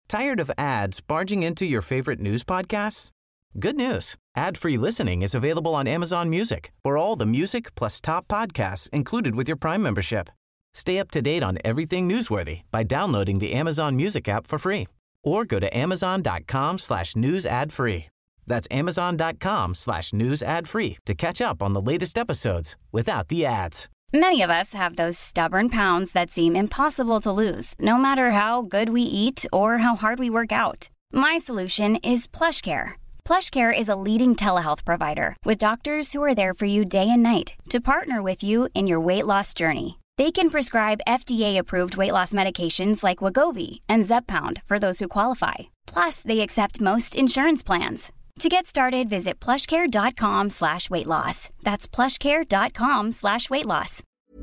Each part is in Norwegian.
Tired of ads barging into your favorite news podcasts? Good news. Ad-free listening is available on Amazon Music for all the music plus top podcasts included with your Prime membership. Stay up to date on everything newsworthy by downloading the Amazon Music app for free or go to amazon.com/news ad free. That's amazon.com/news ad free to catch up on the latest episodes without the ads. Many of us have those stubborn pounds that seem impossible to lose, no matter how good we eat or how hard we work out. My solution is PlushCare. PlushCare is a leading telehealth provider with doctors who are there for you day and night to partner with you in your weight loss journey. They can prescribe FDA-approved weight loss medications like Wegovy and Zepbound for those who qualify. Plus, they accept most insurance plans. To get started, visit plushcare.com/weightloss. That's plushcare.com/weightloss.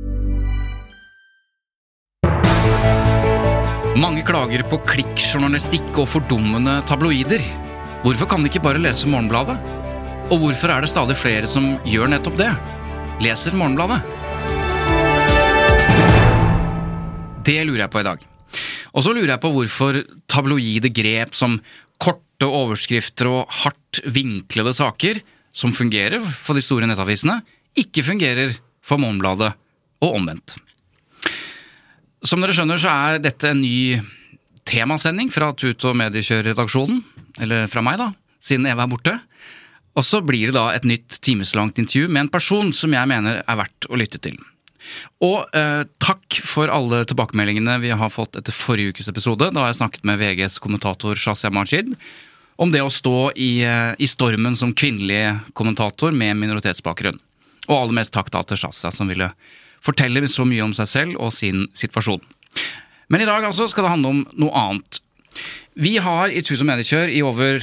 Mange klager på klikkjournalistikk og fordummende tabloider. Hvorfor kan de ikke bare lese Morgenbladet? Og hvorfor er det stadig flere som gjør nettopp det? Leser Morgenbladet? Det lurer jeg på i dag. Og så lurer jeg på hvorfor tabloide grep som korte overskrifter og hardt vinklede saker, som fungerer for de store nettavisene, ikke fungerer for Morgenbladet og omvendt. Som dere skjønner så er dette en ny temasending fra Tut og Mediekjør-redaksjonen, eller fra meg da, siden Eva er borte. Og så blir det da et nytt timeslangt intervju med en person som jeg mener er verdt å lytte til. Og takk for alle tilbakemeldingene vi har fått etter forrige ukes episode. Da har jeg snakket med VGs kommentator Shazia Majid om det å stå i stormen som kvinnelig kommentator med minoritetsbakgrunn. Og aller mest takk da til Shazia som ville fortelle så mye om seg selv og sin situasjon. Men i dag altså skal det handle om noe annet. Vi har i Tut og Mediekjør i over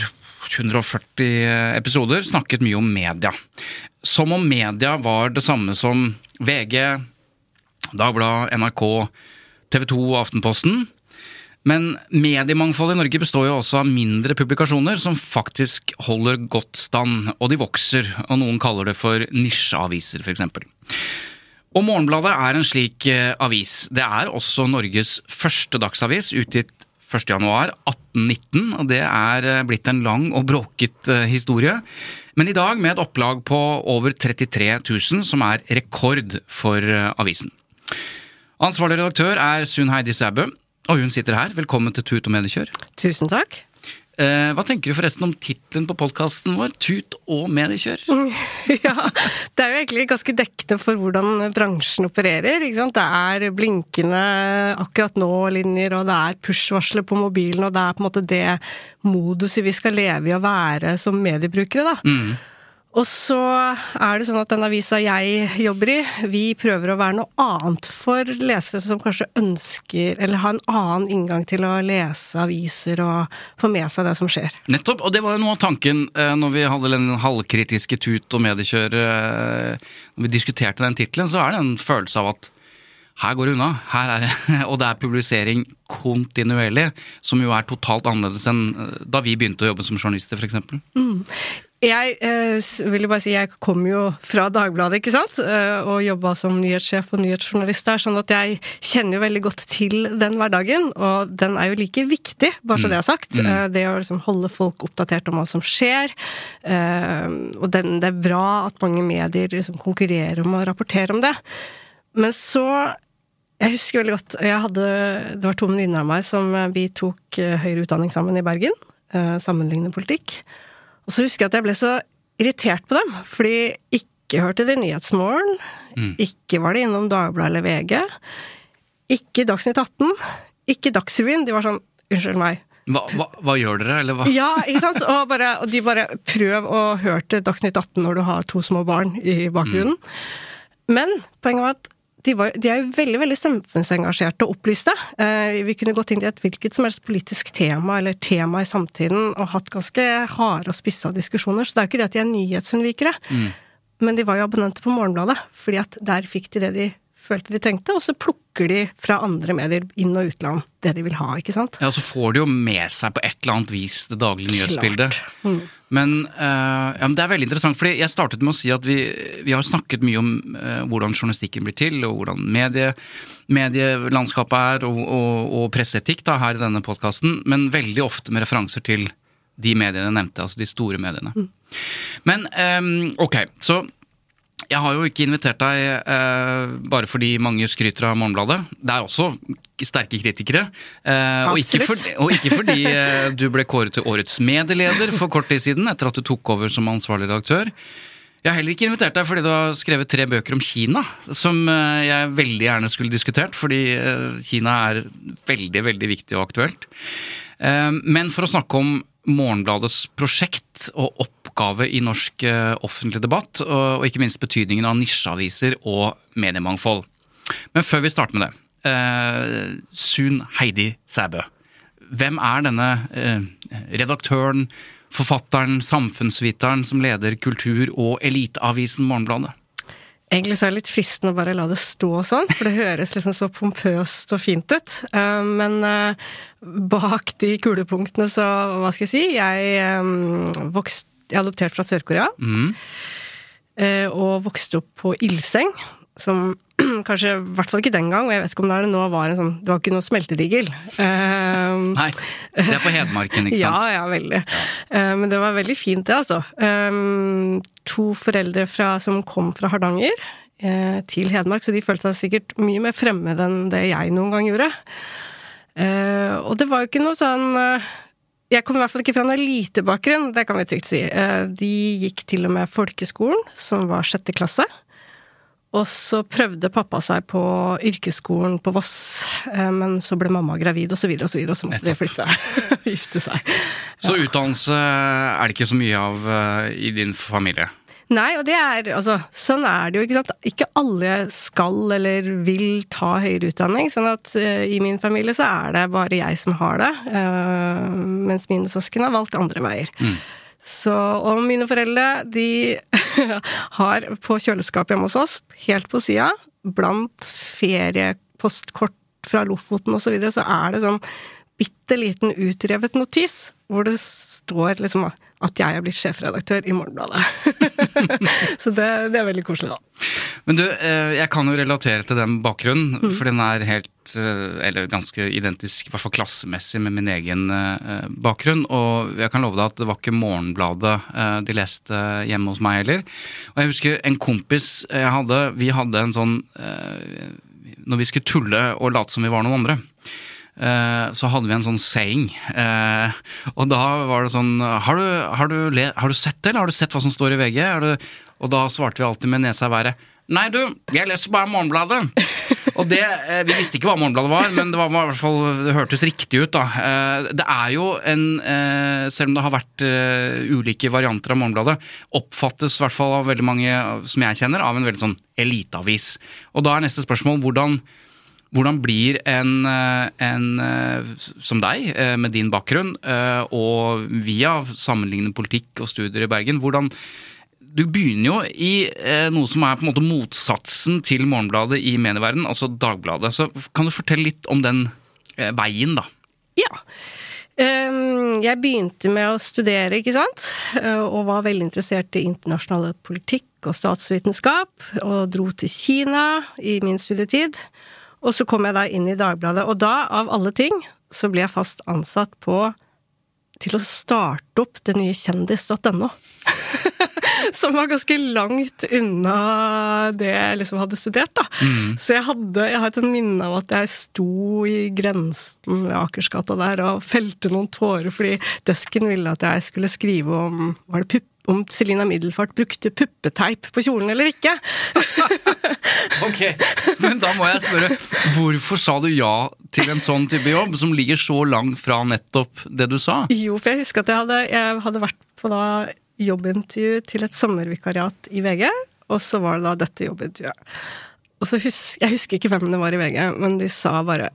140 episoder snakket mye om media. Som om media var det samme som VG, Dagbladet, NRK, TV 2 og Aftenposten. Men mediemangfoldet i Norge består jo også av mindre publikasjoner som faktisk holder godt stand, og de vokser, og noen kaller det for nisjeaviser for eksempel. Og Morgenbladet er en slik avis. Det er også Norges første dagsavis, utgitt 1. januar 1819, og det er blitt en lang og bråket historie. Men i dag med et opplag på over 33 000, som er rekord for avisen. Ansvarlig redaktør er Sunn Heidi Sæbø, og hun sitter her. Velkommen til Tut og Mediekjør. Tusen takk. Hva tenker du forresten om titlen på podcasten vår, Tut og Mediekjør? Ja, det er jo egentlig ganske dekkende for hvordan bransjen opererer, ikke sant? Det er blinkende akkurat nå-linjer, og det er push-varsler på mobilen, og det er på en måte det moduset vi skal leve i å være som mediebrukere, da. Og så er det sånn at den avisa jeg jobber i, vi prøver å være noe annet for lesere som kanskje ønsker, eller har en annen inngang til å lese aviser og få med seg det som skjer. Nettopp, og det var jo noe av tanken når vi hadde den halvkritiske Tut og Mediekjør, når vi diskuterte den titlen, så er det en følelse av at her går det unna, her er det, og det er publisering kontinuerlig, som jo er totalt annerledes enn da vi begynte å jobbe som journalister, for eksempel. Jeg vil jo bare si, jeg kommer jo fra Dagbladet, ikke sant? Og jobbet som nyhetssjef og nyhetsjournalist der, sånn at jeg kjenner jo veldig godt til den hverdagen, og den er jo like viktig, bare så det er sagt. Det å liksom holde folk oppdatert om hva som skjer, og det er bra at mange medier liksom konkurrerer om å rapportere om det. Men så, jeg husker veldig godt, det var 2 venninner av meg som vi tok høyere utdanning sammen i Bergen, sammenlignende politikk. Og så husker jeg at jeg ble så irritert på dem, fordi ikke hørte de Nyhetsmorgen, ikke var de innom Dagbladet eller VG, ikke Dagsnytt 18, ikke Dagsrevyen, de var sånn, unnskyld meg. Hva gjør dere, eller hva? Ja, ikke sant? Og de bare prøv å høre til Dagsnytt 18 når du har 2 små barn i bakgrunnen. Men poenget var at de er jo veldig, veldig samfunnsengasjerte og opplyste. Vi kunne gått inn i et hvilket som helst politisk tema, eller tema i samtiden, og hatt ganske harde og spissa diskusjoner. Så det er jo ikke det at de er nyhetsunnvikere. Men de var jo abonnenter på Morgenbladet, fordi at der fikk de det de følte de trengte, og så plukker de fra andre medier inn- og utland det de vil ha, ikke sant? Ja, så får de jo med seg på et eller annet vis det daglige nyhetsbildet. Men det er veldig interessant, fordi jeg startet med å si at vi har snakket mye om hvordan journalistikken blir til, og hvordan medielandskapet og presseetikk da, her i denne podcasten, men veldig ofte med referanser til de mediene jeg nevnte, altså de store mediene. Men, ok, så jeg har jo ikke invitert deg bare fordi mange skryter av Morgenbladet. Det er også sterke kritikere. Og ikke fordi du ble kåret til årets medieleder for kort tid siden, etter at du tok over som ansvarlig redaktør. Jeg har heller ikke invitert deg fordi du har skrevet 3 bøker om Kina, som jeg veldig gjerne skulle diskutert, fordi Kina er veldig, veldig viktig og aktuelt. Men for å snakke om Morgenbladets prosjekt og oppgave i norsk offentlig debatt, og ikke minst betydningen av nisjeaviser og mediemangfold. Men før vi starter med det, Sun Heidi Sæbø. Hvem er denne redaktøren, forfatteren, samfunnsviteren som leder kultur- og eliteavisen Morgenbladet? Egentlig så er det litt fristende å bare la det stå sånn, for det høres liksom så pompøst og fint ut. Men bak de kulepunktene så, hva skal jeg si, jeg er adoptert fra Sør-Korea, og vokste opp på Ilseng, som kanskje, i hvert fall ikke den gang, og jeg vet ikke om det nå var en sånn, det var ikke noe smeltedigel. Nei, det er på Hedmarken, ikke sant? Ja, veldig. Men det var veldig fint det, altså. 2 foreldre som kom fra Hardanger til Hedmark, så de følte seg sikkert mye mer fremmed enn det jeg noen gang gjorde. Og det var jo ikke noe sånn... Jeg kom i hvert fall ikke fra noe elitebakgrunn, det kan vi trygt si. De gikk til og med folkeskolen, som var 6. klasse. Og så prøvde pappa seg på yrkesskolen på Voss, men så ble mamma gravid og så videre, og så måtte de flytte og gifte seg. Ja. Så utdannelse er det ikke så mye av i din familie? Nei, og det er, altså, sånn er det jo, ikke sant? Ikke alle skal eller vil ta høyere utdanning, sånn at i min familie så er det bare jeg som har det, mens mine søsken har valgt andre veier. Så, og mine foreldre, de har på kjøleskapet hjemme hos oss, helt på siden, blant feriepostkort fra Lofoten og så videre, så er det sånn bitteliten utrevet notis, hvor det står liksom at jeg er blitt sjefredaktør i Morgenbladet. Så det er veldig koselig da. Men du, jeg kan jo relatere til den bakgrunnen, for den er helt, eller ganske identisk, i hvert fall klassemessig med min egen bakgrunn, og jeg kan love deg at det var ikke Morgenbladet de leste hjemme hos meg heller. Og jeg husker en kompis vi hadde en sånn, når vi skulle tulle og late som vi var noen andre, så hadde vi en sånn saying, og da var det sånn, har du sett det, eller har du sett hva som står i VG? Og da svarte vi alltid med nesa i været, nei du, jeg leser bare Morgenbladet. Og det, vi visste ikke hva Morgenbladet var, men det var i hvert fall, det hørtes riktig ut da. Det er jo selv om det har vært ulike varianter av Morgenbladet, oppfattes i hvert fall av veldig mange som jeg kjenner, av en veldig sånn eliteavis. Og da er neste spørsmål, hvordan blir en som deg, med din bakgrunn, og via sammenlignende politikk og studier i Bergen, du begynner jo i noe som er på en måte motsatsen til Morgenbladet i medieverdenen, altså Dagbladet. Så kan du fortelle litt om den veien da? Ja. Jeg begynte med å studere, ikke sant? Og var veldig interessert i internasjonal politikk og statsvitenskap, og dro til Kina i min studietid. Og så kom jeg da inn i Dagbladet, og da, av alle ting, så ble jeg fast ansatt til å starte opp det nye kjendis.no. Som var ganske langt unna det jeg liksom hadde studert da. Så jeg har et minne av at jeg sto i grensen ved Akersgata der og felte noen tårer fordi desken ville at jeg skulle skrive om Selina Middelfart brukte puppeteip på kjolen eller ikke. Ok, men da må jeg spørre, hvorfor sa du ja til en sånn type jobb som ligger så langt fra nettopp det du sa? Jo, for jeg husker at jeg hadde vært på jobbintervju til et sommervikariat i VG, og så var det da dette jobbintervjuet. Og så jeg husker ikke hvem det var i VG, men de sa bare,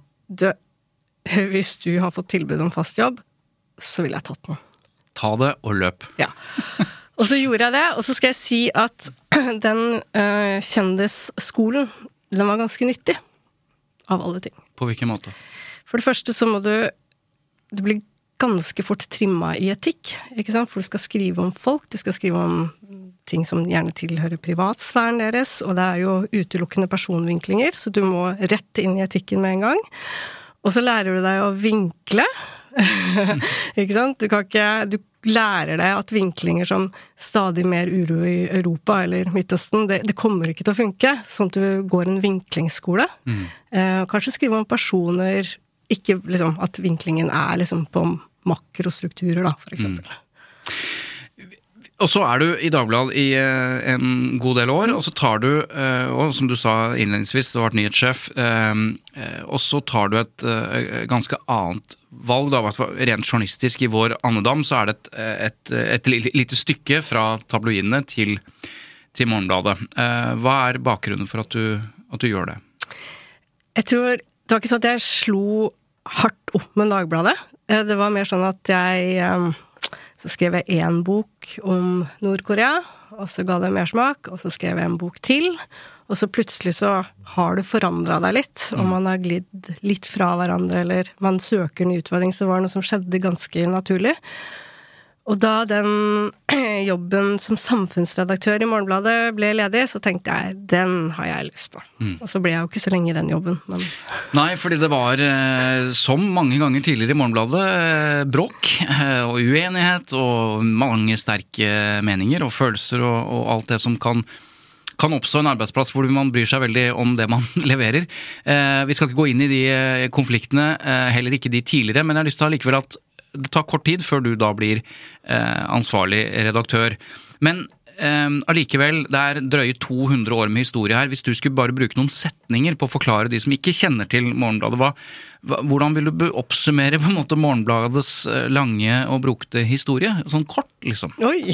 hvis du har fått tilbud om fast jobb, så vil jeg tatt den. Ta det og løp. Ja. Og så gjorde jeg det, og så skal jeg si at den kjendisskolen den var ganske nyttig, av alle ting. På hvilken måte? For det første så må du blir ganske fort trimmet i etikk, ikke sant? For du skal skrive om folk, du skal skrive om ting som gjerne tilhører privatsfæren deres, og det jo utelukkende personvinklinger, så du må rett inn i etikken med en gang. Og så lærer du deg å vinkle, ikke sant? Du lærer deg at vinklinger som stadig mer uro i Europa eller Midtøsten, det kommer ikke til å funke, sånn at du går en vinklingsskole. Kanskje skrive om personer, ikke liksom at vinklingen liksom på makrostrukturer da, for eksempel. Og så du i Dagbladet i en god del år, og så tar du, og som du sa innledningsvis, du har vært nyhetssjef, og så tar du et ganske annet valg, da, rent journalistisk i vår andedam, så det et lite stykke fra tabloidene til Morgenbladet. Hva bakgrunnen for at du gjør det? Jeg tror, det var ikke sånn at jeg slo hardt opp med Dagbladet. Det var mer sånn at så skrev jeg en bok om Nord-Korea, og så ga det mer smak, og så skrev jeg en bok til, og så plutselig så har det forandret deg litt, og man har glidd litt fra hverandre, eller man søker en utfordring, så var det noe som skjedde ganske naturlig. Og da den jobben som samfunnsredaktør i Morgenbladet ble ledig, så tenkte jeg, den har jeg lyst på. Og så ble jeg jo ikke så lenge i den jobben. Men... Nei, fordi det var, som mange ganger tidligere i Morgenbladet, bråk og uenighet og mange sterke meninger og følelser og alt det som kan oppstå en arbeidsplass hvor man bryr seg veldig om det man leverer. Vi skal ikke gå inn i de konfliktene, heller ikke de tidligere, men jeg har lyst til å ha likevel at det tar kort tid før du da blir ansvarlig redaktør. Men allikevel, det drøye 200 år med historie her. Hvis du skulle bare bruke noen setninger på å forklare de som ikke kjenner til Morgenbladet, hvordan vil du oppsummere på en måte Morgenbladets lange og brukte historie? Sånn kort, liksom. Oi!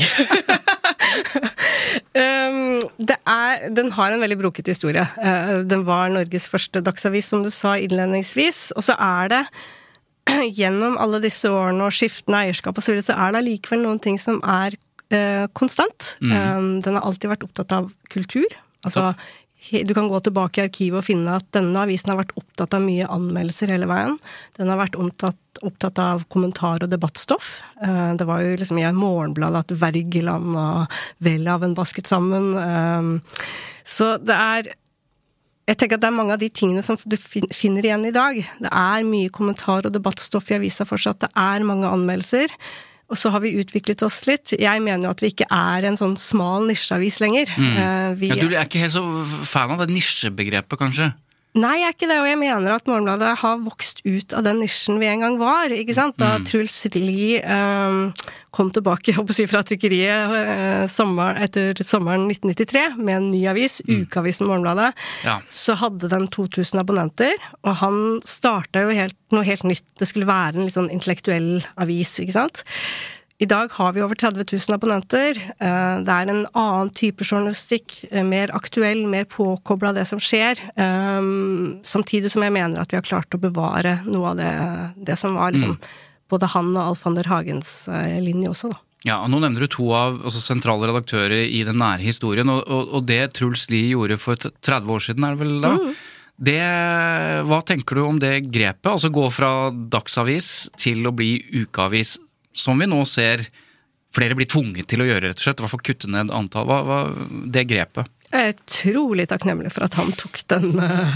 Den har en veldig bruket historie. Den var Norges første dagsavis, som du sa innledningsvis, og så det gjennom alle disse årene og skiftende eierskap og så videre, så det likevel noen ting som konstant. Den har alltid vært opptatt av kultur. Altså, du kan gå tilbake i arkivet og finne at denne avisen har vært opptatt av mye anmeldelser hele veien. Den har vært opptatt av kommentar- og debattstoff. Det var jo liksom i Morgenbladet at Wergeland og Welhaven basket sammen. Så det jeg tenker at det mange av de tingene som du finner igjen i dag. Det mye kommentar- og debattstoff i avisa fortsatt. Det mange anmeldelser. Og så har vi utviklet oss litt. Jeg mener jo at vi ikke en sånn smal nisjeavis lenger. Du ikke helt så fan av det nisjebegrepet, kanskje? Nei, jeg ikke det, og jeg mener at Morgenbladet har vokst ut av den nisjen vi en gang var, ikke sant? Da Truls Lie kom tilbake, jeg håper å si, fra trykkeriet etter sommeren 1993 med en ny avis, Ukeavisen Morgenbladet, så hadde den 2000 abonnenter, og han startet jo noe helt nytt. Det skulle være en litt sånn intellektuell avis, ikke sant? I dag har vi over 30 000 abonnenter. Det en annen type journalistikk, mer aktuell, mer påkoblet av det som skjer. Samtidig som jeg mener at vi har klart å bevare noe av det som var liksom, både han og Alf van der Hagens linje også da. Ja, og nå nevner du to av sentrale redaktører i den nære historien, og det Truls Lie gjorde for 30 år siden det vel da? Hva tenker du om det grepet? Altså gå fra dagsavis til å bli ukeavis, som vi nå ser flere blir tvunget til å gjøre, rett og slett, i hvert fall kutte ned antall. Hva det grepet? Jeg utrolig takknemlig for at han tok den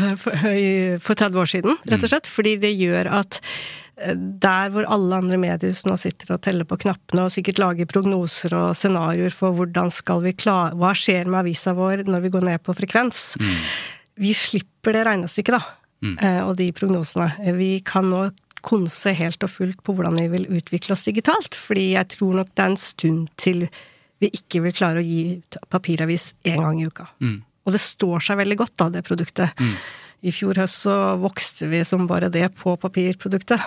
for 30 år siden, rett og slett, fordi det gjør at der hvor alle andre mediehus nå sitter og teller på knappene og sikkert lager prognoser og scenarier for hvordan skal vi klare, hva skjer med avisa vår når vi går ned på frekvens. Vi slipper det regnestykket da, og de prognosene. Vi kan nå konse helt og fullt på hvordan vi vil utvikle oss digitalt, fordi jeg tror nok det en stund til vi ikke vil klare å gi papiravis en gang i uka. Og det står seg veldig godt da, det produktet. I fjor høst så vokste vi som bare det på papirproduktet.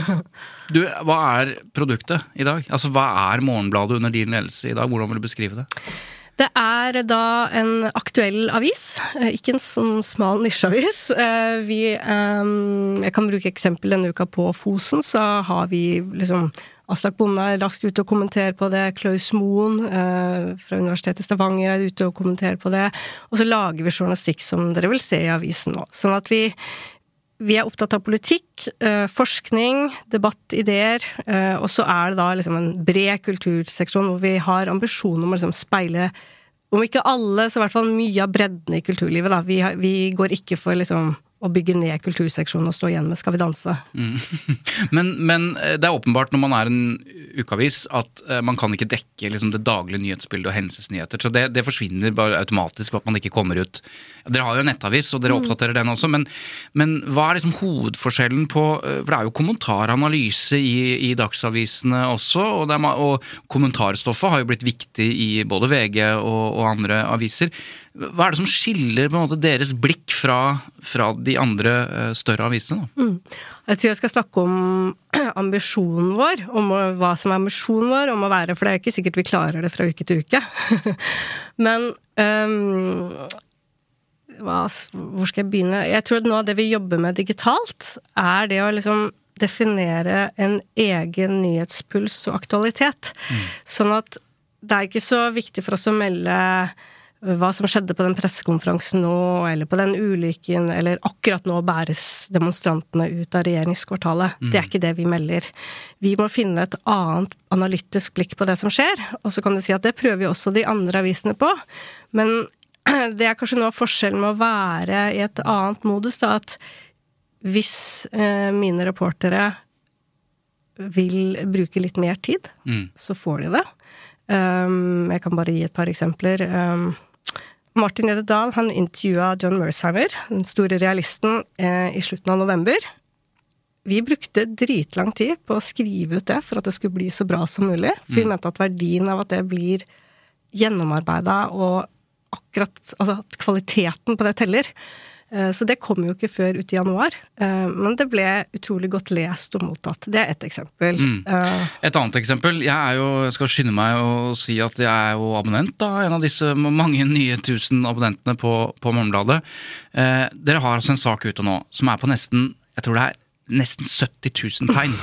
Hva produktet i dag? Altså, hva Morgenbladet under din ledelse i dag? Hvordan vil du beskrive det? Det da en aktuell avis, ikke en sånn smal nisjeavis. Jeg kan bruke eksempel denne uka på Fosen, så har vi liksom Aslak Bonde er raskt ute og kommenterer på det, Klaus Moen fra Universitetet i Stavanger er ute og kommenterer på det, og så lager vi journalistikk som dere vil se i avisen nå. Sånn at vi er opptatt av politikk, forskning, debatt, ideer, og så er det da liksom en bred kulturseksjon hvor vi har ambisjon om å liksom speile, om ikke alle, så i hvert fall mye av bredden i kulturlivet da. Vi går ikke for liksom å bygge ned kulturseksjonen og stå igjen med Skal vi danse. Men det er åpenbart når man er en ukeavis at man kan ikke dekke liksom, det daglige nyhetsbildet og hendelsesnyheter, så det forsvinner bare automatisk at man ikke kommer ut. Dere har jo en nettavis, og dere oppdaterer den også, men hva er liksom hovedforskjellen på, for det er jo kommentaranalyse i dagsavisene også, og kommentarstoffet har jo blitt viktig i både VG og andre aviser. Hva er det som skiller på en måte deres blikk fra de andre større avisene? Jeg tror jeg skal snakke om ambisjonen vår, om hva som er ambisjonen vår, om å være, for det er ikke sikkert vi klarer det fra uke til uke. Men hvor skal jeg begynne? Jeg tror at noe av det vi jobber med digitalt er det å liksom definere en egen nyhetspuls og aktualitet. Sånn at det er ikke så viktig for oss å melde hva som skjedde på den pressekonferansen nå, eller på den ulykken, eller akkurat nå bæres demonstrantene ut av regjeringskvartalet. Det er ikke det vi melder. Vi må finne et annet analytisk blikk på det som skjer, og så kan du si at det prøver jo også de andre avisene på, men det er kanskje noe av forskjellen med å være i et annet modus, da, at hvis mine reportere vil bruke litt mer tid, så får de det. Jeg kan bare gi et par eksempler. Martin Ededal, han intervjuet John Mersheimer, den store realisten, i slutten av november. Vi brukte dritlang tid på å skrive ut det for at det skulle bli så bra som mulig. For vi mente at verdien av at det blir gjennomarbeidet og akkurat, altså at kvaliteten på det teller. Så det kom jo ikke før ut i januar, men det ble utrolig godt lest og mottatt. Det er et eksempel. Et annet eksempel, jeg skal skynde meg å si at jeg er jo abonnent da, en av disse mange nye 1000 abonnentene på Morgenbladet. Dere har altså en sak ute nå, som er på nesten, jeg tror det er nesten 70 000 tegn.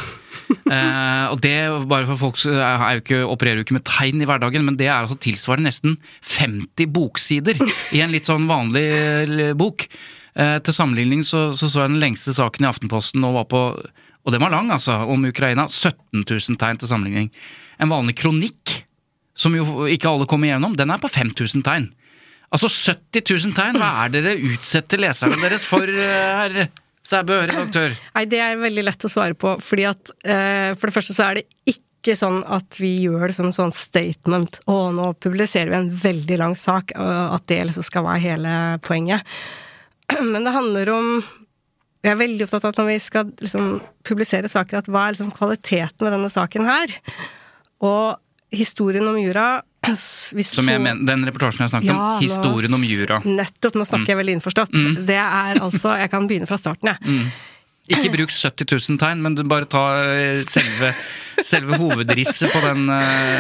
Og det, bare for folk opererer jo ikke med tegn i hverdagen, men det er altså tilsvarende nesten 50 boksider i en litt sånn vanlig bok. Til sammenligning så jeg den lengste saken i Aftenposten og den var lang altså, om Ukraina, 17 000 tegn til sammenligning. En vanlig kronikk, som jo ikke alle kommer igjennom, den er på 5 000 tegn. Altså 70 000 tegn, hva er dere utsetter leserne deres for, herre? Sæbø, redaktør? Nei, det er veldig lett å svare på, fordi at for det første så er det ikke sånn at vi gjør det som sånn statement, og nå publiserer vi en veldig lang sak, og at det liksom skal være hele poenget. Men det handler om, jeg er veldig opptatt av at når vi skal liksom publisere saker, at hva er liksom kvaliteten med denne saken her? Og historien om jura, som jeg mener, den reportasjen jeg snakket om, historien om jura. Nettopp, nå snakker jeg veldig innforstått. Det er altså, jeg kan begynne fra starten, jeg. Ikke bruk 70 000 tegn, men du bare ta selve hovedrisset på den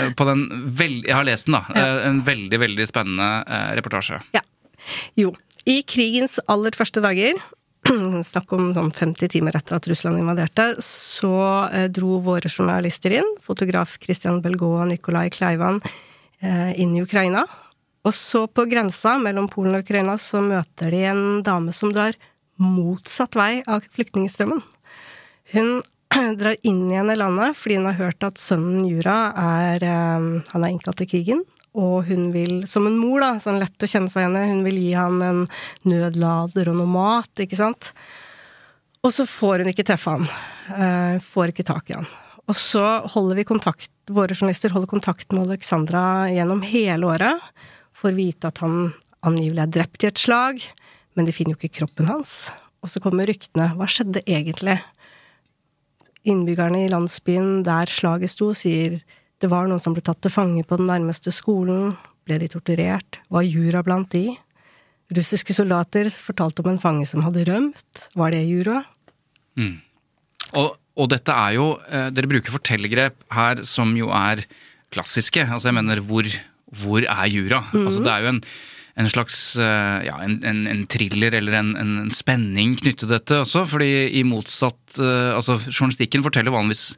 jeg har lest den da, en veldig, veldig spennende reportasje. Ja, jo. I krigens aller første dager, snakk om sånn 50 timer etter at Russland invaderte, så dro våre journalister inn, fotograf Christian Belgaud og Nikolai Kleivan, inn i Ukraina. Og så på grensa mellom Polen og Ukraina så møter de en dame som drar motsatt vei av flyktningstrømmen. Hun drar inn igjen i landet fordi hun har hørt at sønnen Jura han er innkalt til krigen, og hun vil, som en mor da, sånn lett å kjenne seg henne, hun vil gi han en nødlader og noe mat, ikke sant? Og så får hun ikke treffe han, får ikke tak i han. Og så holder vi kontakt, våre journalister holder kontakt med Alexandra gjennom hele året, for å vite at han angivelig er drept i et slag, men de finner jo ikke kroppen hans. Og så kommer ryktene, hva skjedde egentlig? Innbyggerne i landsbyen der slaget sto sier, det var noen som ble tatt til fange på den nærmeste skolen, ble de torturert, var Jura blant de. Russiske soldater fortalte om en fange som hadde rømt, var det Jura? Og dette er jo, dere bruker fortellergrep her som jo er klassiske, altså jeg mener, hvor er Jura? Altså det er jo en slags, en thriller eller en spenning knyttet til dette også, fordi i motsatt, altså journalistikken forteller vanligvis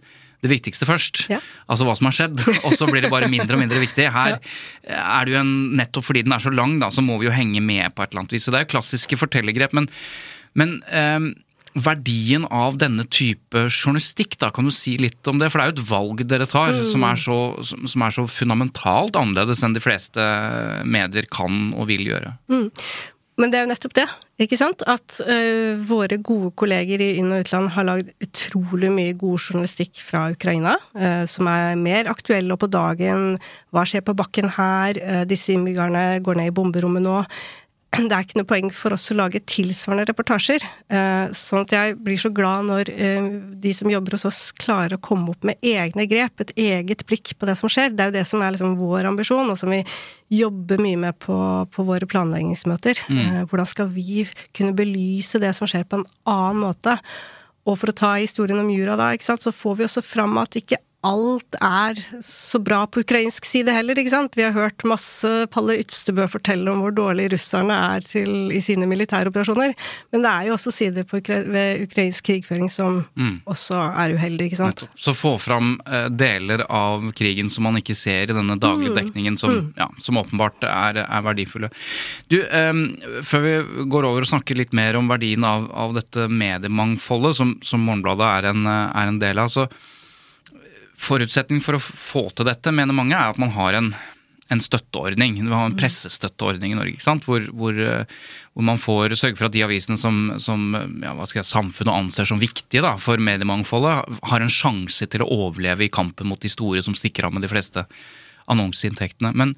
det viktigste først. Ja. Altså hva som har skjedd, og så blir det bare mindre og mindre viktig. Her er det jo nettopp fordi den er så lang da, så må vi jo henge med på et eller annet vis. Så det er jo klassiske fortellergrep, men verdien av denne type journalistikk da, kan du si litt om det? For det er jo et valg dere tar som er så fundamentalt annerledes enn de fleste medier kan og vil gjøre. Men det er jo nettopp det, ikke sant? At våre gode kolleger i inn- og utland har laget utrolig mye god journalistikk fra Ukraina, som er mer aktuelle og på dagen. Hva skjer på bakken her? Disse innbyggerne går ned i bomberommet nå. Det er ikke noe poeng for oss å lage tilsvarende reportasjer. Sånn at jeg blir så glad når de som jobber hos oss klarer å komme opp med egne grep, et eget blikk på det som skjer. Det er jo det som er liksom vår ambisjon, og som vi jobber mye med på våre planleggingsmøter. Hvordan skal vi kunne belyse det som skjer på en annen måte? Og for å ta historien om Jura da, ikke sant, så får vi også fram at ikke alt er så bra på ukrainsk side heller, ikke sant? Vi har hørt masse Palle Ytstebø fortelle om hvor dårlig russerne er i sine militæroperasjoner, men det er jo også sider ved ukrainsk krigføring som også er uheldig, ikke sant? Så få fram deler av krigen som man ikke ser i denne daglige dekningen, som åpenbart er verdifulle. Du, før vi går over og snakker litt mer om verdien av dette mediemangfoldet, som Morgenbladet er en del av, så forutsetning for å få til dette, mener mange, er at man har en støtteordning. Vi har en pressestøtteordning i Norge, ikke sant? Hvor man får sørge for at de avisene som samfunnet anser som viktige da, for mediemangfoldet, har en sjanse til å overleve i kampen mot de store som stikker av med de fleste annonseinntektene. Men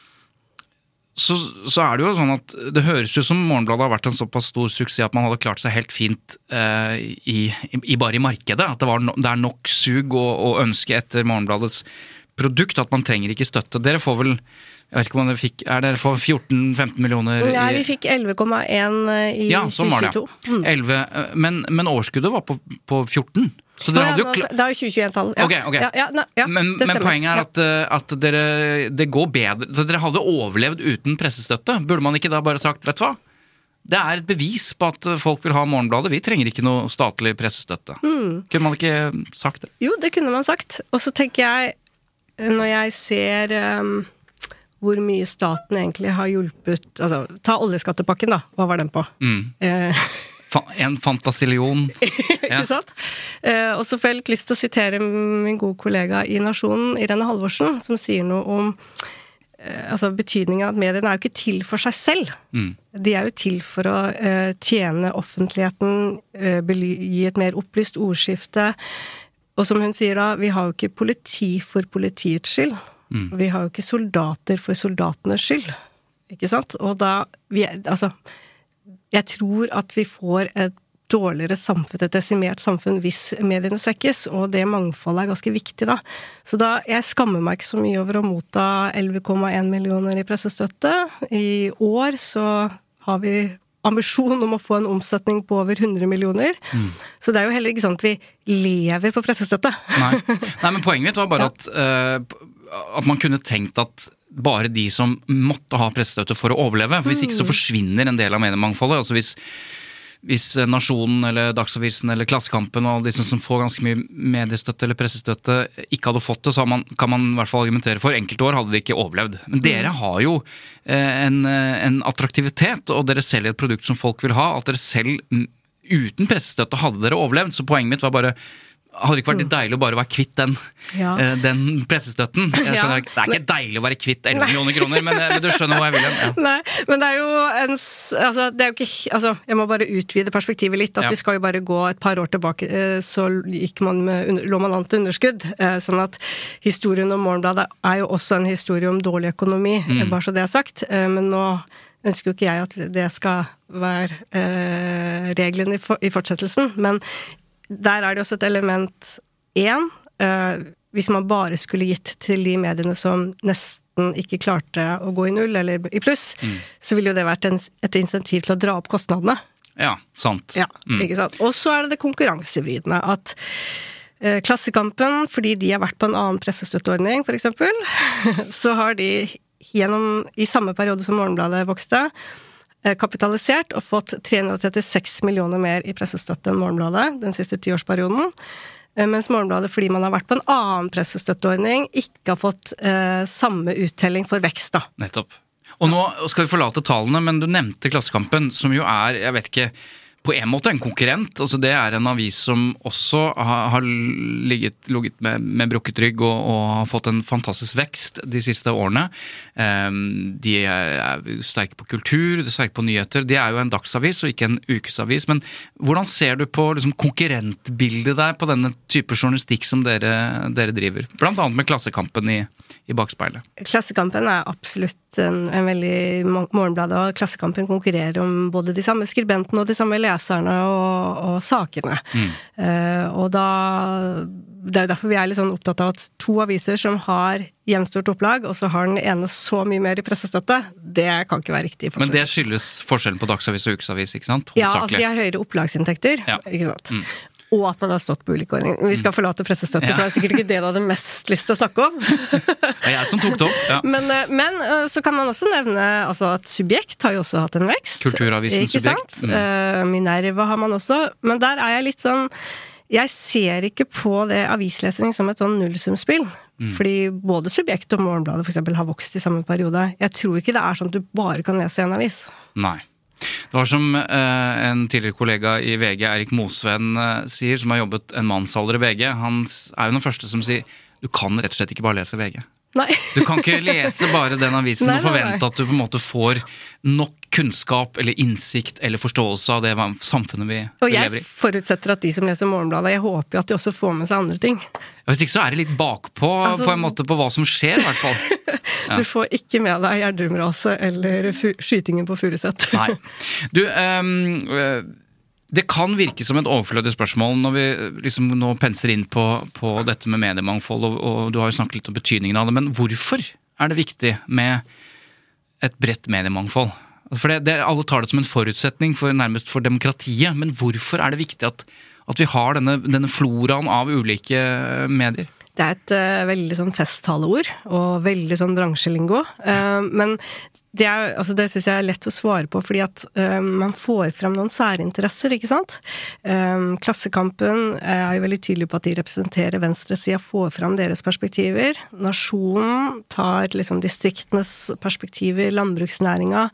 så er det jo sånn at det høres jo som Morgenbladet har vært en såpass stor suksess at man hadde klart seg helt fint bare i markedet, at det er nok sug og ønske etter Morgenbladets produkt, at man trenger ikke støtte. Dere får vel, jeg vet ikke om dere fikk, dere får 14-15 millioner? Nei, vi fikk 11,1 i 2022. Ja, sånn var det. 11, men årskuddet var på 14. Så dere hadde jo det er jo 2021-tall. Ja. Ok. Men poenget er at det går bedre. Så dere hadde overlevd uten pressestøtte. Burde man ikke da bare sagt, vet du hva? Det er et bevis på at folk vil ha Morgenbladet. Vi trenger ikke noe statlig pressestøtte. Kunne man ikke sagt det? Jo, det kunne man sagt. Og så tenker jeg, når jeg ser hvor mye staten egentlig har hjulpet, altså ta oljeskattepakken da, hva var den på? En fantasillion. Ikke sant? Og så får jeg litt lyst til å sitere min gode kollega i Nasjonen, Irene Halvorsen, som sier noe om betydningen av at mediene er jo ikke til for seg selv. De er jo til for å tjene offentligheten, gi et mer opplyst ordskifte. Og som hun sier da, vi har jo ikke politi for politiets skyld. Vi har jo ikke soldater for soldatenes skyld. Ikke sant? Og da, jeg tror at vi får et dårligere samfunn, et desimert samfunn hvis mediene svekkes, og det mangfoldet er ganske viktig da. Så da, jeg skammer meg ikke så mye over å motta 11,1 millioner i pressestøtte. I år så har vi ambisjon om å få en omsetning på over 100 millioner. Så det er jo heller ikke sånn at vi lever på pressestøtte. Nei, men poenget mitt var bare at man kunne tenkt at bare de som måtte ha pressestøtte for å overleve, for hvis ikke så forsvinner en del av mediemangfoldet. Altså hvis Nasjonen eller Dagsavisen eller Klassekampen og de som får ganske mye mediestøtte eller pressestøtte ikke hadde fått det, så kan man i hvert fall argumentere for enkelte år hadde de ikke overlevd. Men dere har jo en attraktivitet, og dere selger et produkt som folk vil ha, at dere selv uten pressestøtte hadde dere overlevd, så poenget mitt var bare hadde det ikke vært litt deilig å bare være kvitt den pressestøtten? Det er ikke deilig å være kvitt 11 millioner kroner, men du skjønner hva jeg vil. Ja. Nei, men det er jo det er jo ikke, jeg må bare utvide perspektivet litt, at vi skal jo bare gå et par år tilbake, så lå man an til underskudd, sånn at historien om Morgenbladet er jo også en historie om dårlig økonomi, bare så det er sagt, men nå ønsker jo ikke jeg at det skal være reglene i fortsettelsen, men der er det også et element 1, hvis man bare skulle gitt til de mediene som nesten ikke klarte å gå i null eller i pluss, så ville jo det vært et insentiv til å dra opp kostnadene. Ja, sant. Ja, ikke sant? Og så er det konkurransevridende at Klassekampen, fordi de har vært på en annen pressestøtteordning, for eksempel, så har de i samme periode som Morgenbladet vokste, kapitalisert og fått 336 millioner mer i pressestøtte enn Morgenbladet den siste 10-årsperioden. mens Morgenbladet, fordi man har vært på en annen pressestøtteordning, ikke har fått samme uttelling for vekst da. Nettopp. Og nå skal vi forlate tallene, men du nevnte Klassekampen, som jo jeg vet ikke, på en måte en konkurrent. Altså det en avis som også har ligget med brukket rygg og har fått en fantastisk vekst de siste årene. De sterke på kultur, de sterke på nyheter. De jo en dagsavis og ikke en ukesavis. Men hvordan ser du på liksom, konkurrentbildet der på denne type journalistikk som dere driver? Blant annet med Klassekampen i bakspeilet. Klassekampen absolutt en veldig Morgenbladet, og Klassekampen konkurrerer om både de samme skribentene og de samme leserne og sakene. Og da, det jo derfor vi litt sånn opptatt av at 2 aviser som har jevnstort opplag, og så har den ene så mye mer i pressestøtte, det kan ikke være riktig. Men det skyldes forskjellen på dagsavis og ukesavis, ikke sant? Ja, altså de har høyere opplagsinntekter, ikke sant? Og at man har stått på ulike ordninger. Vi skal forlate pressestøtte, for det sikkert ikke det du hadde mest lyst til å snakke om. Det jeg som tok det opp, ja. Men så kan man også nevne altså, at Subjekt har jo også hatt en vekst. Kulturavisen Subjekt. Minerva har man også. Men der jeg litt sånn, jeg ser ikke på det avislesning som et sånn nullsumspill. Fordi både Subjekt og Morgenbladet for eksempel har vokst i samme periode. Jeg tror ikke det sånn at du bare kan lese en avis. Nei. Det var som en tidligere kollega i VG, Erik Mosven, sier, som har jobbet en mannsalder i VG. Han jo den første som sier, du kan rett og slett ikke bare lese VG. Nei. Du kan ikke lese bare den avisen og forvente at du på en måte får nok kunnskap eller innsikt eller forståelse av det samfunnet vi lever i. Og jeg forutsetter at de som leser Morgenbladet, jeg håper jo at de også får med seg andre ting. Hvis ikke så det litt bakpå på en måte på hva som skjer i hvert fall. Ja. Du får ikke med deg Gjerdrumraset eller skytingen på Furuset. Nei. Du, det kan virke som et overflødig spørsmål når vi liksom nå penser inn på dette med mediemangfold, og du har jo snakket litt om betydningen av det, men hvorfor det viktig med et bredt mediemangfold? For alle tar det som en forutsetning nærmest for demokratiet, men hvorfor det viktig at vi har denne floraen av ulike medier? Det et veldig sånn festtaleord, og veldig sånn bransjelingo. Men det altså det synes jeg lett å svare på, fordi at man får frem noen særinteresser, ikke sant? Klassekampen jo veldig tydelig på at de representerer venstresiden, får frem deres perspektiver. Nasjonen tar liksom distriktenes perspektiver, landbruksnæringa.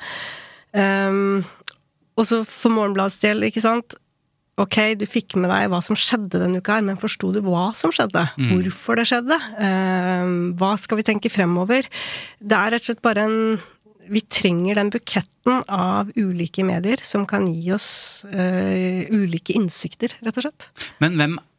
Og så for Morgenbladets del, ikke sant? Ok, du fikk med deg hva som skjedde denne uka her, men forstod du hva som skjedde? Hvorfor det skjedde? Hva skal vi tenke fremover? Det rett og slett bare vi trenger den buketten av ulike medier som kan gi oss ulike innsikter, rett og slett. Men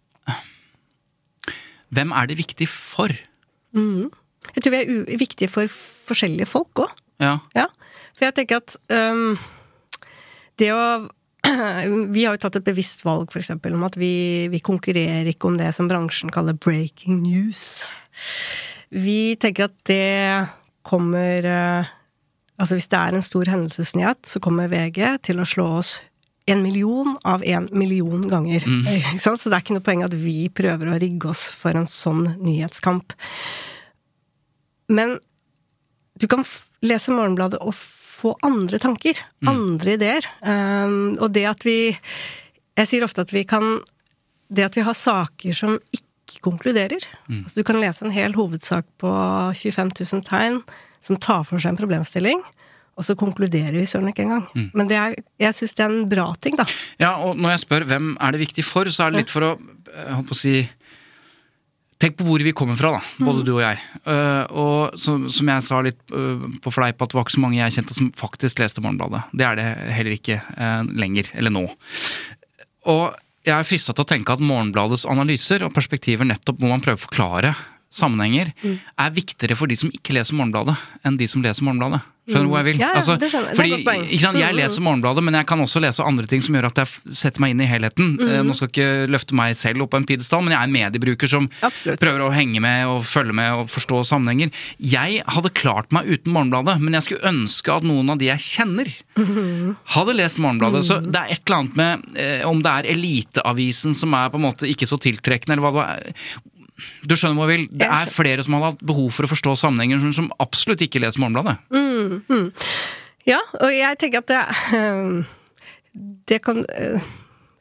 hvem det viktig for? Jeg tror vi viktige for forskjellige folk også. Ja. Ja. For jeg tenker at det å vi har jo tatt et bevisst valg for eksempel om at vi konkurrerer ikke om det som bransjen kaller breaking news. Vi tenker at det kommer altså hvis det en stor hendelsesnyhet så kommer VG til å slå oss 1 million av 1 million ganger. Ikke sant? Så det ikke noe poeng at vi prøver å rigge oss for en sånn nyhetskamp. Men du kan lese Morgenbladet og få andre tanker, andre ideer. Og det at jeg sier ofte at det at vi har saker som ikke konkluderer. Altså du kan lese en hel hovedsak på 25 000 tegn som tar for seg en problemstilling, og så konkluderer vi sånn ikke engang. Men jeg synes det en bra ting da. Ja, og når jeg spør hvem det viktig for, så det litt for å, jeg holdt på å si, tenk på hvor vi kommer fra da, både du og jeg. Og som jeg sa litt på fleip, at det var ikke så mange jeg kjente som faktisk leste Morgenbladet. Det det heller ikke lenger, eller nå. Og jeg fristet til å tenke at Morgenbladets analyser og perspektiver nettopp hvor man prøver å forklare sammenhenger, viktigere for de som ikke leser Morgenbladet enn de som leser Morgenbladet. Skjønner du hva jeg vil? Ja, altså, det skjønner jeg. Fordi, ikke sant, jeg leser Morgenbladet, men jeg kan også lese andre ting som gjør at jeg setter meg inn i helheten. Nå skal ikke løfte meg selv opp på en pidestall, men jeg en mediebruker som prøver å henge med og følge med og forstå sammenhenger. Jeg hadde klart meg uten Morgenbladet, men jeg skulle ønske at noen av de jeg kjenner hadde lest Morgenbladet. Så det et eller annet med om det eliteavisen som på en måte ikke så tiltrekkende, eller hva det var. Du skjønner hva jeg vil. Det flere som har hatt behov for å forstå sammenhenger som absolutt ikke leser Morgenbladet. Ja, og jeg tenker at det kan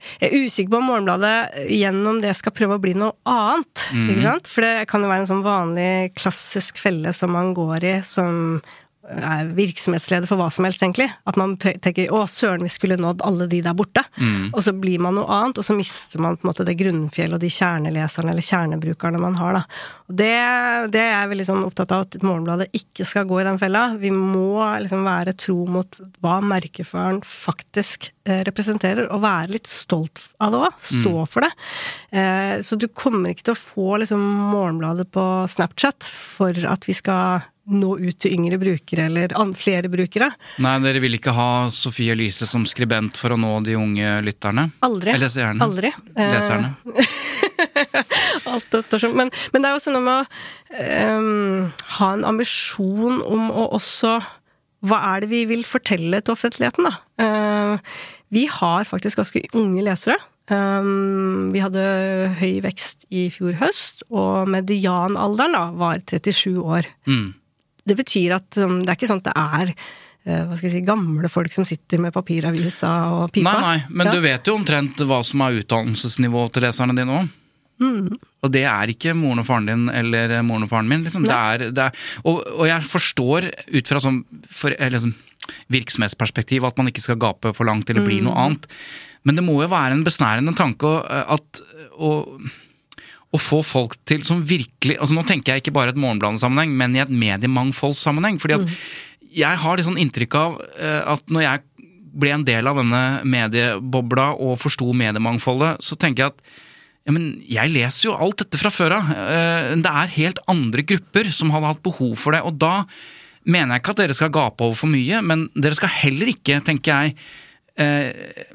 Jeg usikker på om Morgenbladet gjennom det skal prøve å bli noe annet, ikke sant? For det kan jo være en sånn vanlig klassisk felle som man går i, som er virksomhetsleder for hva som helst, egentlig. At man tenker, søren, vi skulle nådd alle de der borte. Og så blir man noe annet, og så mister man på en måte det grunnfjell og de kjerneleserne eller kjernebrukerne man har, da. Og det er jeg veldig sånn opptatt av at Morgenbladet ikke skal gå i den fella. Vi må liksom være tro mot hva merkeføren faktisk representerer, og være litt stolt av det også. Stå for det. Så du kommer ikke til å få liksom Morgenbladet på Snapchat for at vi skal nå ut til yngre brukere, eller flere brukere. Nei, dere vil ikke ha Sofie Elise som skribent for å nå de unge lytterne? Aldri. Eller seerne? Aldri. Leserne? Alt dette sånn. Men det er jo sånn med å ha en ambisjon om å også, hva er det vi vil fortelle til offentligheten, da? Vi har faktisk ganske unge lesere. Vi hadde høy vekst i fjor høst, og medianalderen da var 37 år. Det betyr at det er ikke sånn at det er hva skal jeg si, gamle folk som sitter med papiravisa og pipa. Nei, men du vet jo omtrent hva som er utdannelsesnivå til leserne dine også. Og det er ikke moren og faren din eller moren og faren min, liksom. Det er, og jeg forstår ut fra sånn liksom, virksomhetsperspektiv at man ikke skal gape for langt eller bli noe annet. Men det må jo være en besnærende tanke at å få folk til som virkelig, altså nå tenker jeg ikke bare et Morgenbladet-sammenheng, men i et mediemangfoldssammenheng, fordi at jeg har litt sånn inntrykk av at når jeg ble en del av denne mediebobla og forstod mediemangfoldet, så tenker jeg at ja, men jeg leser jo alt dette fra før av. Det er helt andre grupper som hadde hatt behov for det, og da mener jeg ikke at dere skal gape over for mye, men dere skal heller ikke, tenker jeg,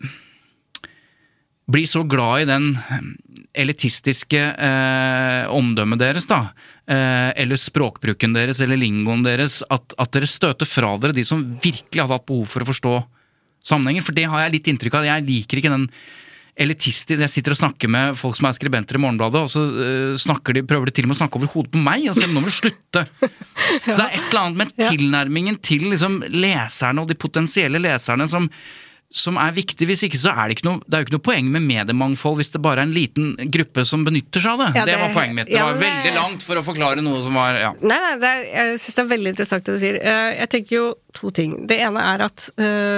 bli så glad i den elitistiske omdømmet deres da, eller språkbruken deres, eller lingoen deres, at dere støter fra dere de som virkelig hadde hatt behov for å forstå sammenhenger, for det har jeg litt inntrykk av. Jeg liker ikke den elitistisk, jeg sitter og snakker med folk som er skribenter i Morgenbladet, og så prøver de til og med å snakke over hodet på meg, og så nå må du slutte. Så det er et eller annet med tilnærmingen til liksom, leserne og de potensielle leserne som er viktig. Hvis ikke så er det jo ikke noe poeng med mediemangfold hvis det bare er en liten gruppe som benytter seg av det. Det var poenget mitt. Det var veldig langt for å forklare noe som var, Nei, jeg synes det er veldig interessant det du sier. Jeg tenker jo to ting. Det ene er at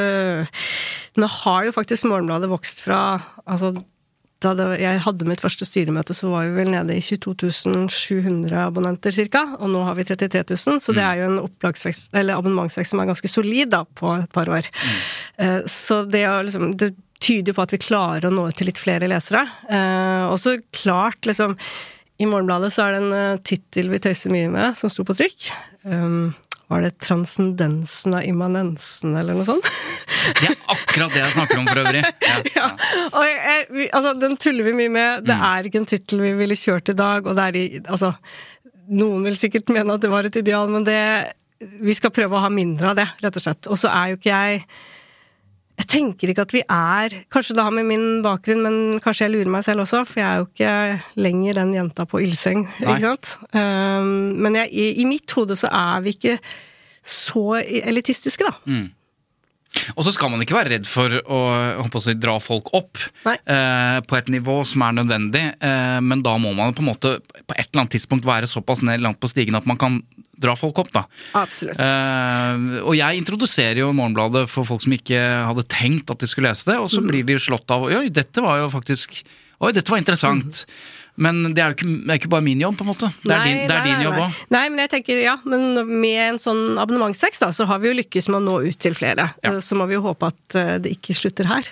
nå har jo faktisk Morgenbladet vokst fra, altså da jeg hadde mitt første styremøte, så var vi vel nede i 22.700 abonnenter cirka, og nå har vi 33.000, så det er jo en opplagsvekst, eller abonnementsvekst som er ganske solid da, på et par år. Så det tyder jo på at vi klarer å nå ut til litt flere lesere. Og så klart, liksom, i Morgenbladet så er det en titel vi tøyser mye med, som sto på trykk. Var det transcendensen av immanensen, eller noe sånt? Det er akkurat det jeg snakker om for øvrig. Ja. Og altså, den tuller vi mye med. Det er ikke en titel vi ville kjørt i dag, og det er altså, noen vil sikkert mene at det var et ideal, men vi skal prøve å ha mindre av det, rett og slett. Og så er jo ikke jeg tenker ikke at vi kanskje det har med min bakgrunn, men kanskje jeg lurer meg selv også, for jeg er jo ikke lenger den jenta på ildseng, ikke sant? Men i mitt hode så er vi ikke så elitistiske da. Og så skal man ikke være redd for å dra folk opp på et nivå som er nødvendig, men da må man på en måte på et eller annet tidspunkt være såpass ned langt på stigen at man kan dra folk opp da. Absolutt. Og jeg introduserer jo Morgenbladet for folk som ikke hadde tenkt at de skulle lese det, og så blir de slått av, dette var jo faktisk, dette var interessant. Men det er jo ikke bare min jobb, på en måte. Det er din jobb også. Nei, men jeg tenker, men med en sånn abonnementsvekst da, så har vi jo lykkes med å nå ut til flere. Så må vi jo håpe at det ikke slutter her.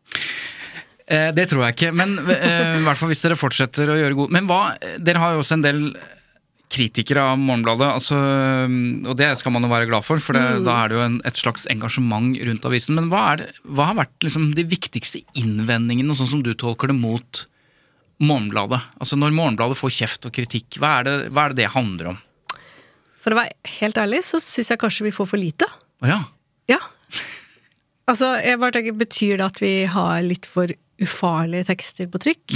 Det tror jeg ikke, men i hvert fall hvis dere fortsetter å gjøre god. Men dere har jo også en del kritikere av Morgenbladet, altså, og det skal man jo være glad for da er det jo et slags engasjement rundt avisen. Men hva har vært liksom, de viktigste innvendingene, sånn som du tolker det, mot Morgenbladet? Altså når Morgenbladet får kjeft og kritikk, hva er det handler om? For å være helt ærlig, så synes jeg kanskje vi får for lite. Ja. Altså, jeg bare tenker, betyr det at vi har litt for ufarlige tekster på trykk?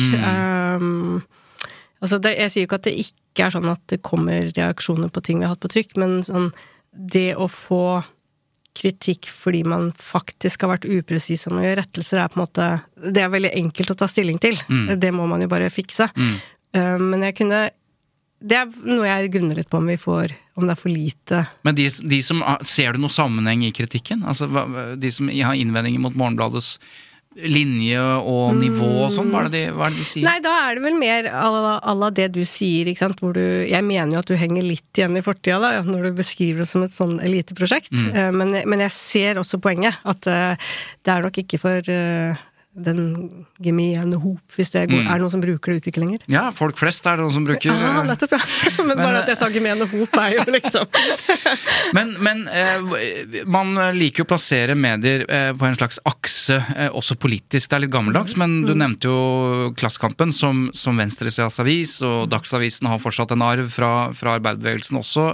Altså, jeg sier jo ikke at det ikke er sånn at det kommer reaksjoner på ting vi har hatt på trykk, men sånn, det å få kritikk fordi man faktisk har vært upresis om å gjøre rettelser på en måte, det veldig enkelt å ta stilling til. Det må man jo bare fikse. Men det noe jeg grunner litt på om om det for lite. Men de som, ser du noe sammenheng i kritikken? Altså de som har innvendinger mot Morgenbladets linje og nivå og sånn, hva er det de sier? Nei, da det vel mer alla det du sier, ikke sant, hvor jeg mener jo at du henger litt igjen i fortida da, når du beskriver det som et sånn eliteprosjekt, men jeg ser også poenget, at det nok ikke for den gemene hop, hvis det det noen som bruker det uttrykket lenger. Ja, folk flest det noen som bruker... Ja, nettopp, ja. Men bare at jeg sa gemene hop jo liksom... men man liker jo å plassere medier på en slags akse, også politisk. Det litt gammeldags, men du nevnte jo Klassekampen som venstresidas avis, og Dagsavisen har fortsatt en arv fra arbeiderbevegelsen også.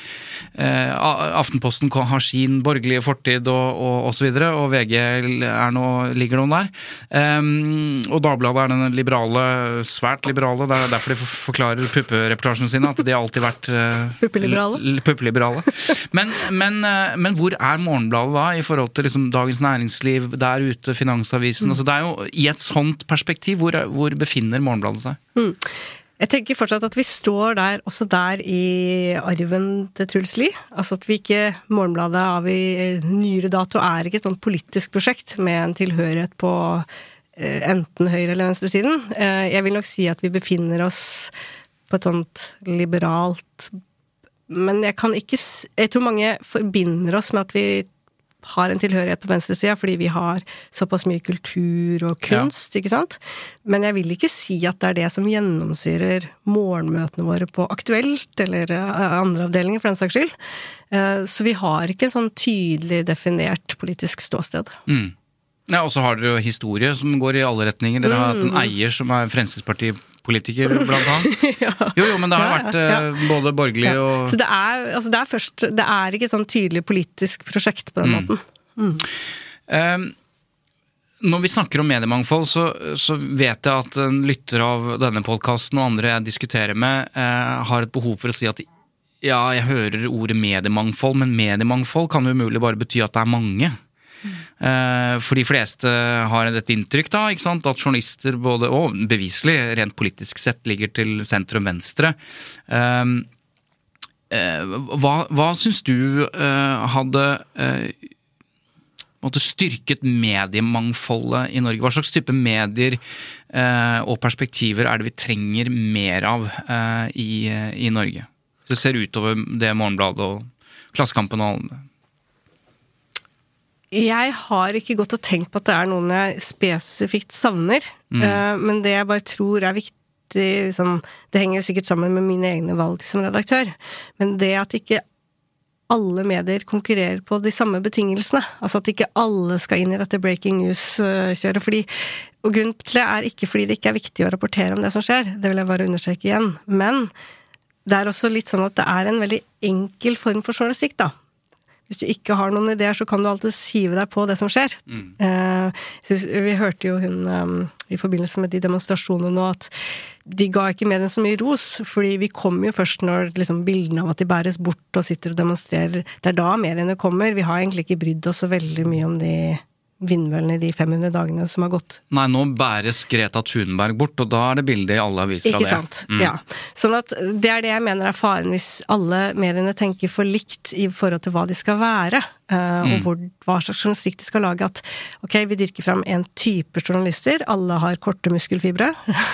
Aftenposten har sin borgerlige fortid og så videre, og VG ligger noen der. Og Dagbladet den liberale, svært liberale, det derfor de forklarer puppereportasjene sine, at de har alltid vært puppeliberale. Men hvor Morgenbladet da, i forhold til liksom Dagens Næringsliv, der ute, Finansavisen, altså det jo i et sånt perspektiv, hvor befinner Morgenbladet seg? Jeg tenker fortsatt at vi står også der i arven til Truls Lie. Altså at vi ikke, Morgenbladet av i nyere dato ikke et sånt politisk prosjekt med en tilhørighet på enten høyre- eller venstresiden. Jeg vil nok si at vi befinner oss på et sånt liberalt, men jeg tror mange forbinder oss med at vi har en tilhørighet på venstresida, fordi vi har såpass mye kultur og kunst, ikke sant? Men jeg vil ikke si at det det som gjennomsyrer morgenmøtene våre på Aktuelt, eller andre avdelinger for den saks skyld. Så vi har ikke sånn tydelig definert politisk ståsted. Ja, og så har dere jo historie som går i alle retninger. Dere har hatt en eier som Fremskrittspartipolitiker, blant annet. Jo, men det har vært både borgerlig og... Så det først, det ikke sånn tydelig politisk prosjekt på den måten. Når vi snakker om mediemangfold, så vet jeg at en lytter av denne podcasten og andre jeg diskuterer med, har et behov for å si at ja, jeg hører ordet mediemangfold, men mediemangfold kan jo umulig bare bety at det mange. For de fleste har et inntrykk da, ikke sant? At journalister både, og beviselig rent politisk sett, ligger til sentrum venstre. Hva synes du hadde styrket mediemangfoldet i Norge? Hva slags type medier og perspektiver det vi trenger mer av i Norge? Så det ser utover det Morgenbladet og Klassekampen og alle. Jeg har ikke gått og tenkt på at det noen jeg spesifikt savner, men det jeg bare tror viktig, sånn, det henger sikkert sammen med mine egne valg som redaktør, men det at ikke alle medier konkurrerer på de samme betingelsene, altså at ikke alle skal inn i dette breaking news-kjøret, og grunnen til det ikke fordi det ikke viktig å rapportere om det som skjer, det vil jeg bare understreke igjen, men det også litt sånn at det en veldig enkel form for journalistikk da. Hvis du ikke har noen ideer, så kan du alltid sive deg på det som skjer. Vi hørte jo hun i forbindelse med de demonstrasjonene nå, at de ga ikke mediene så mye ros, fordi vi kommer jo først når liksom, bildene av at de bæres bort og sitter og demonstrerer. Det da mediene kommer. Vi har egentlig ikke brydd oss så veldig mye om de vindmøllene i de 500 dagene som har gått. Nei, nå bæres Greta Thunberg bort, og da det bildet i alle aviser av det. Ikke sant, ja. Sånn at det det jeg mener faren hvis alle mediene tenker for likt i forhold til hva de skal være, og hva slags journalistikk de skal lage, at ok, vi dyrker frem en type journalister, alle har korte muskelfibre,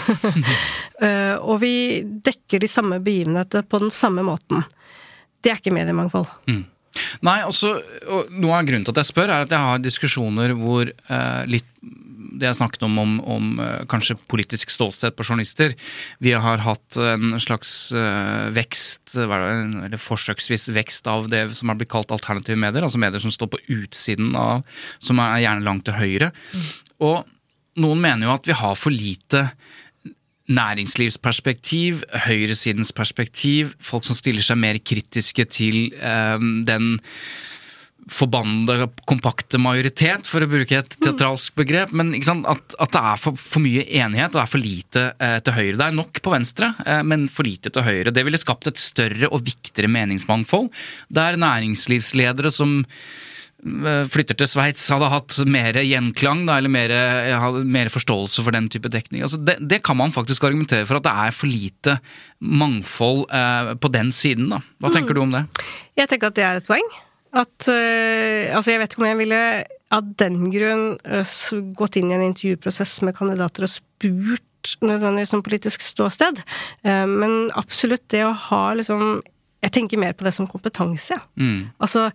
og vi dekker de samme begivenheter på den samme måten. Det ikke mediemangfold. Nei, også, og noe av grunnen til at jeg spør at jeg har diskusjoner hvor litt det jeg snakket om kanskje politisk ståsted på journalister. Vi har hatt en slags vekst, eller forsøksvis vekst av det som blitt kalt alternative medier, altså medier som står på utsiden av, som gjerne langt til høyre. Og noen mener jo at vi har for lite næringslivsperspektiv, høyresidens perspektiv, folk som stiller seg mer kritiske til den forbannede kompakte majoritet, for å bruke et teatralsk begrep, men ikke sant, at det for mye enighet, og det for lite til høyre. Det nok på venstre, men for lite til høyre. Det ville skapt et større og viktigere meningsmangfold, der næringslivsledere som flytter til Sveits hadde hatt mer gjenklang, da, eller mer forståelse for den type dekning. Altså det kan man faktisk argumentere for at det for lite mangfold på den siden. Da. Hva tenker du om det? Jeg tenker at det et poeng. Altså jeg vet ikke om jeg ville av den grunn gått inn i en intervjuprosess med kandidater og spurt nødvendig som politisk ståsted, men absolutt det å ha liksom, jeg tenker mer på det som kompetanse. Altså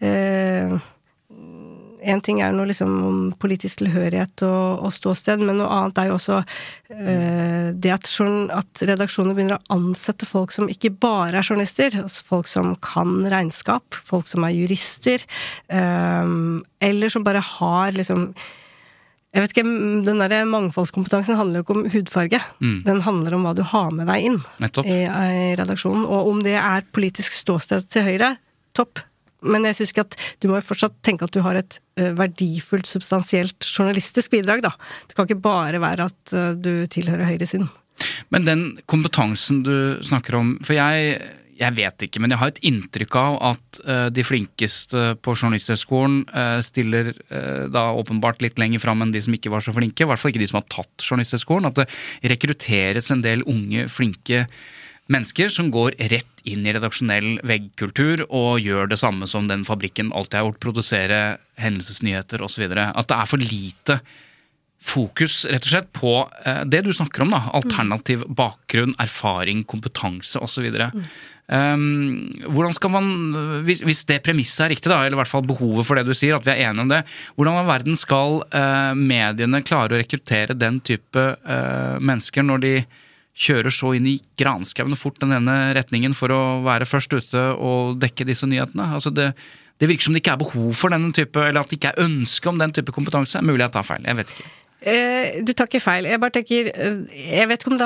en ting noe liksom om politisk tilhørighet og ståsted, men noe annet jo også det at redaksjoner begynner å ansette folk som ikke bare journalister, altså folk som kan regnskap, folk som jurister, eller som bare har liksom jeg vet ikke, den der mangfoldskompetansen handler jo ikke om hudfarge. Den handler om hva du har med deg inn i redaksjonen, og om det politisk ståsted til høyre, topp. Men jeg synes ikke at du må fortsatt tenke at du har et verdifullt, substansielt journalistisk bidrag, da. Det kan ikke bare være at du tilhører høyresiden. Men den kompetansen du snakker om, for jeg vet ikke, men jeg har et inntrykk av at de flinkeste på journalisthøgskolen stiller da åpenbart litt lenger frem enn de som ikke var så flinke, i hvert fall ikke de som har tatt journalisthøgskolen, at det rekrutteres en del unge, flinke mennesker som går rett inn i redaksjonell veggkultur og gjør det samme som den fabrikken alltid har gjort, produsere hendelsesnyheter og så videre. At det for lite fokus rett og slett på det du snakker om da, alternativ bakgrunn, erfaring, kompetanse og så videre. Hvordan skal man, hvis det premisset riktig da, eller i hvert fall behovet for det du sier, at vi enige om det, hvordan i verden skal mediene klare å rekruttere den type mennesker når de kjører så inn i granskauen fort den ene retningen for å være først ute og dekke disse nyhetene? Altså det virker som det ikke behov for denne type, eller at det ikke ønske om den type kompetanse. Mulig jeg tar feil, jeg vet ikke. Du tar ikke feil. Jeg bare tenker, jeg vet ikke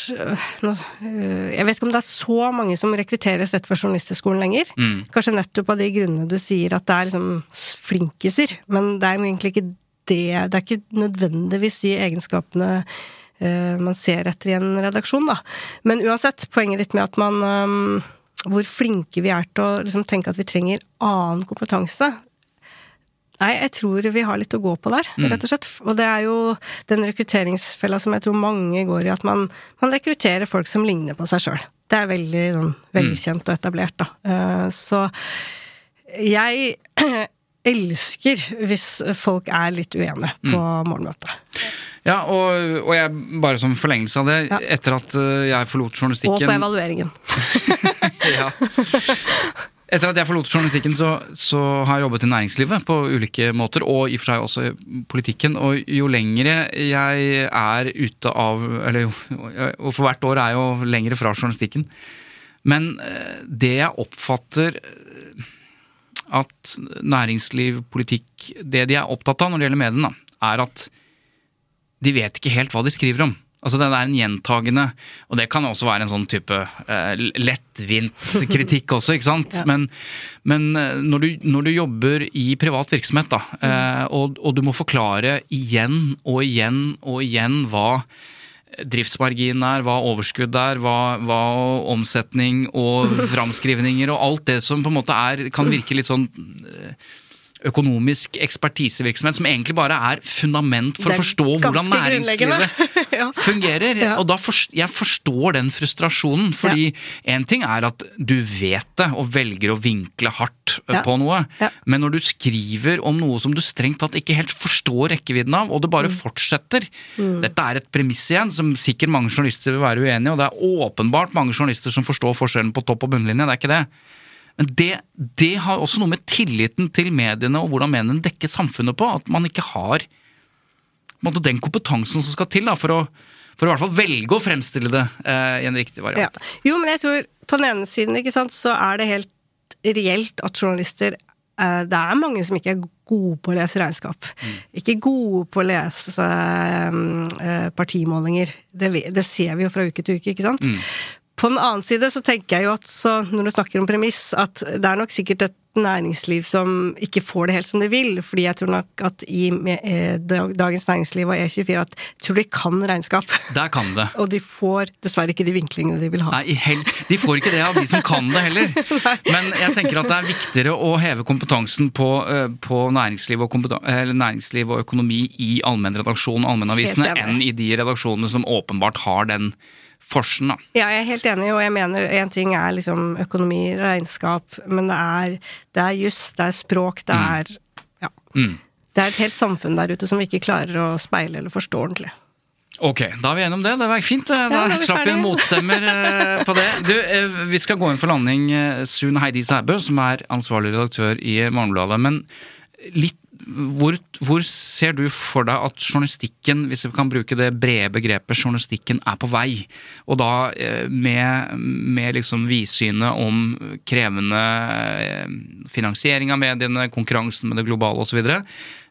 om det så mange som rekrutteres rett for journalisthøgskolen lenger. Kanskje nettopp av de grunnene du sier at det liksom flinkiser, men det jo egentlig ikke det. Det ikke nødvendigvis de egenskapene man ser etter i en redaksjon da. Men uansett, poenget ditt med at man hvor flinke vi til å liksom tenke at vi trenger annen kompetanse. Nei, jeg tror vi har litt å gå på der, rett og slett. Og det jo den rekrutteringsfella som jeg tror mange går i, at man rekrutterer folk som ligner på seg selv. Det veldig velkjent og etablert da. Så jeg elsker hvis folk litt uenige på morgenmøtet. Ja, og jeg bare som forlengelse av det, etter at jeg forlot journalistikken... Og på evalueringen. Ja. Etter at jeg forlot journalistikken, så har jeg jobbet i næringslivet på ulike måter, og i og for seg også i politikken, og jo lengre jeg ute av, og for hvert år jeg jo lengre fra journalistikken, men det jeg oppfatter at næringsliv, politikk, det de opptatt av når det gjelder mediene, at de vet ikke helt hva de skriver om. Altså det en gjentagende, og det kan også være en sånn type lettvint kritikk også, ikke sant? Ja. Men når du jobber i privat virksomhet da, og du må forklare igjen og igjen og igjen hva driftsmargin hva overskudd hva omsetning og framskrivninger og alt det som på en måte kan virke litt sånn økonomisk ekspertisevirksomhet som egentlig bare fundament for å forstå hvordan næringslivet fungerer. Ja. Og da jeg forstår den frustrasjonen, fordi en ting at du vet det og velger å vinkle hardt på noe, men når du skriver om noe som du strengt tatt ikke helt forstår rekkevidden av, og det bare fortsetter. Dette et premiss igjen, som sikkert mange journalister vil være uenige, og det åpenbart mange journalister som forstår forskjellen på topp- og bunnlinje, det ikke det. Men det har også noe med tilliten til mediene og hvordan mediene dekker samfunnet på, at man ikke har den kompetansen som skal til da, for å i hvert fall velge å fremstille det i en riktig variant. Ja. Jo, men jeg tror på den ene siden, ikke sant, så det helt reelt at journalister, det mange som ikke gode på å lese regnskap. Ikke gode på å lese partimålinger. Det ser vi jo fra uke til uke, ikke sant? På den annen side så tenker jeg jo at når du snakker om premiss, at det nok sikkert et næringsliv som ikke får det helt som de vil, fordi jeg tror nok at i Dagens Næringsliv og E24 at jeg tror de kan regnskap. Der kan det. Og de får dessverre ikke de vinklingene de vil ha. Nei, de får ikke det av de som kan det heller. Men jeg tenker at det viktigere å heve kompetansen på næringsliv og økonomi i allmennredaksjonen og allmennavisene enn i de redaksjonene som åpenbart har den forsen, da. Ja, jeg helt enig, og jeg mener en ting liksom økonomi, regnskap, men det just, det språk, det det et helt samfunn der ute som vi ikke klarer å speile eller forstå ordentlig. Ok, da vi gjennom det. Det var fint. Da slapp vi en motstemmer på det. Du, vi skal gå inn for landing Sun Heidi Sæbø, som ansvarlig redaktør i Morgenbladet, men litt hvor ser du for deg at journalistikken, hvis vi kan bruke det brede begrepet, journalistikken på vei, og da med liksom vidsynet om krevende finansiering av mediene, konkurransen med det globale og så videre.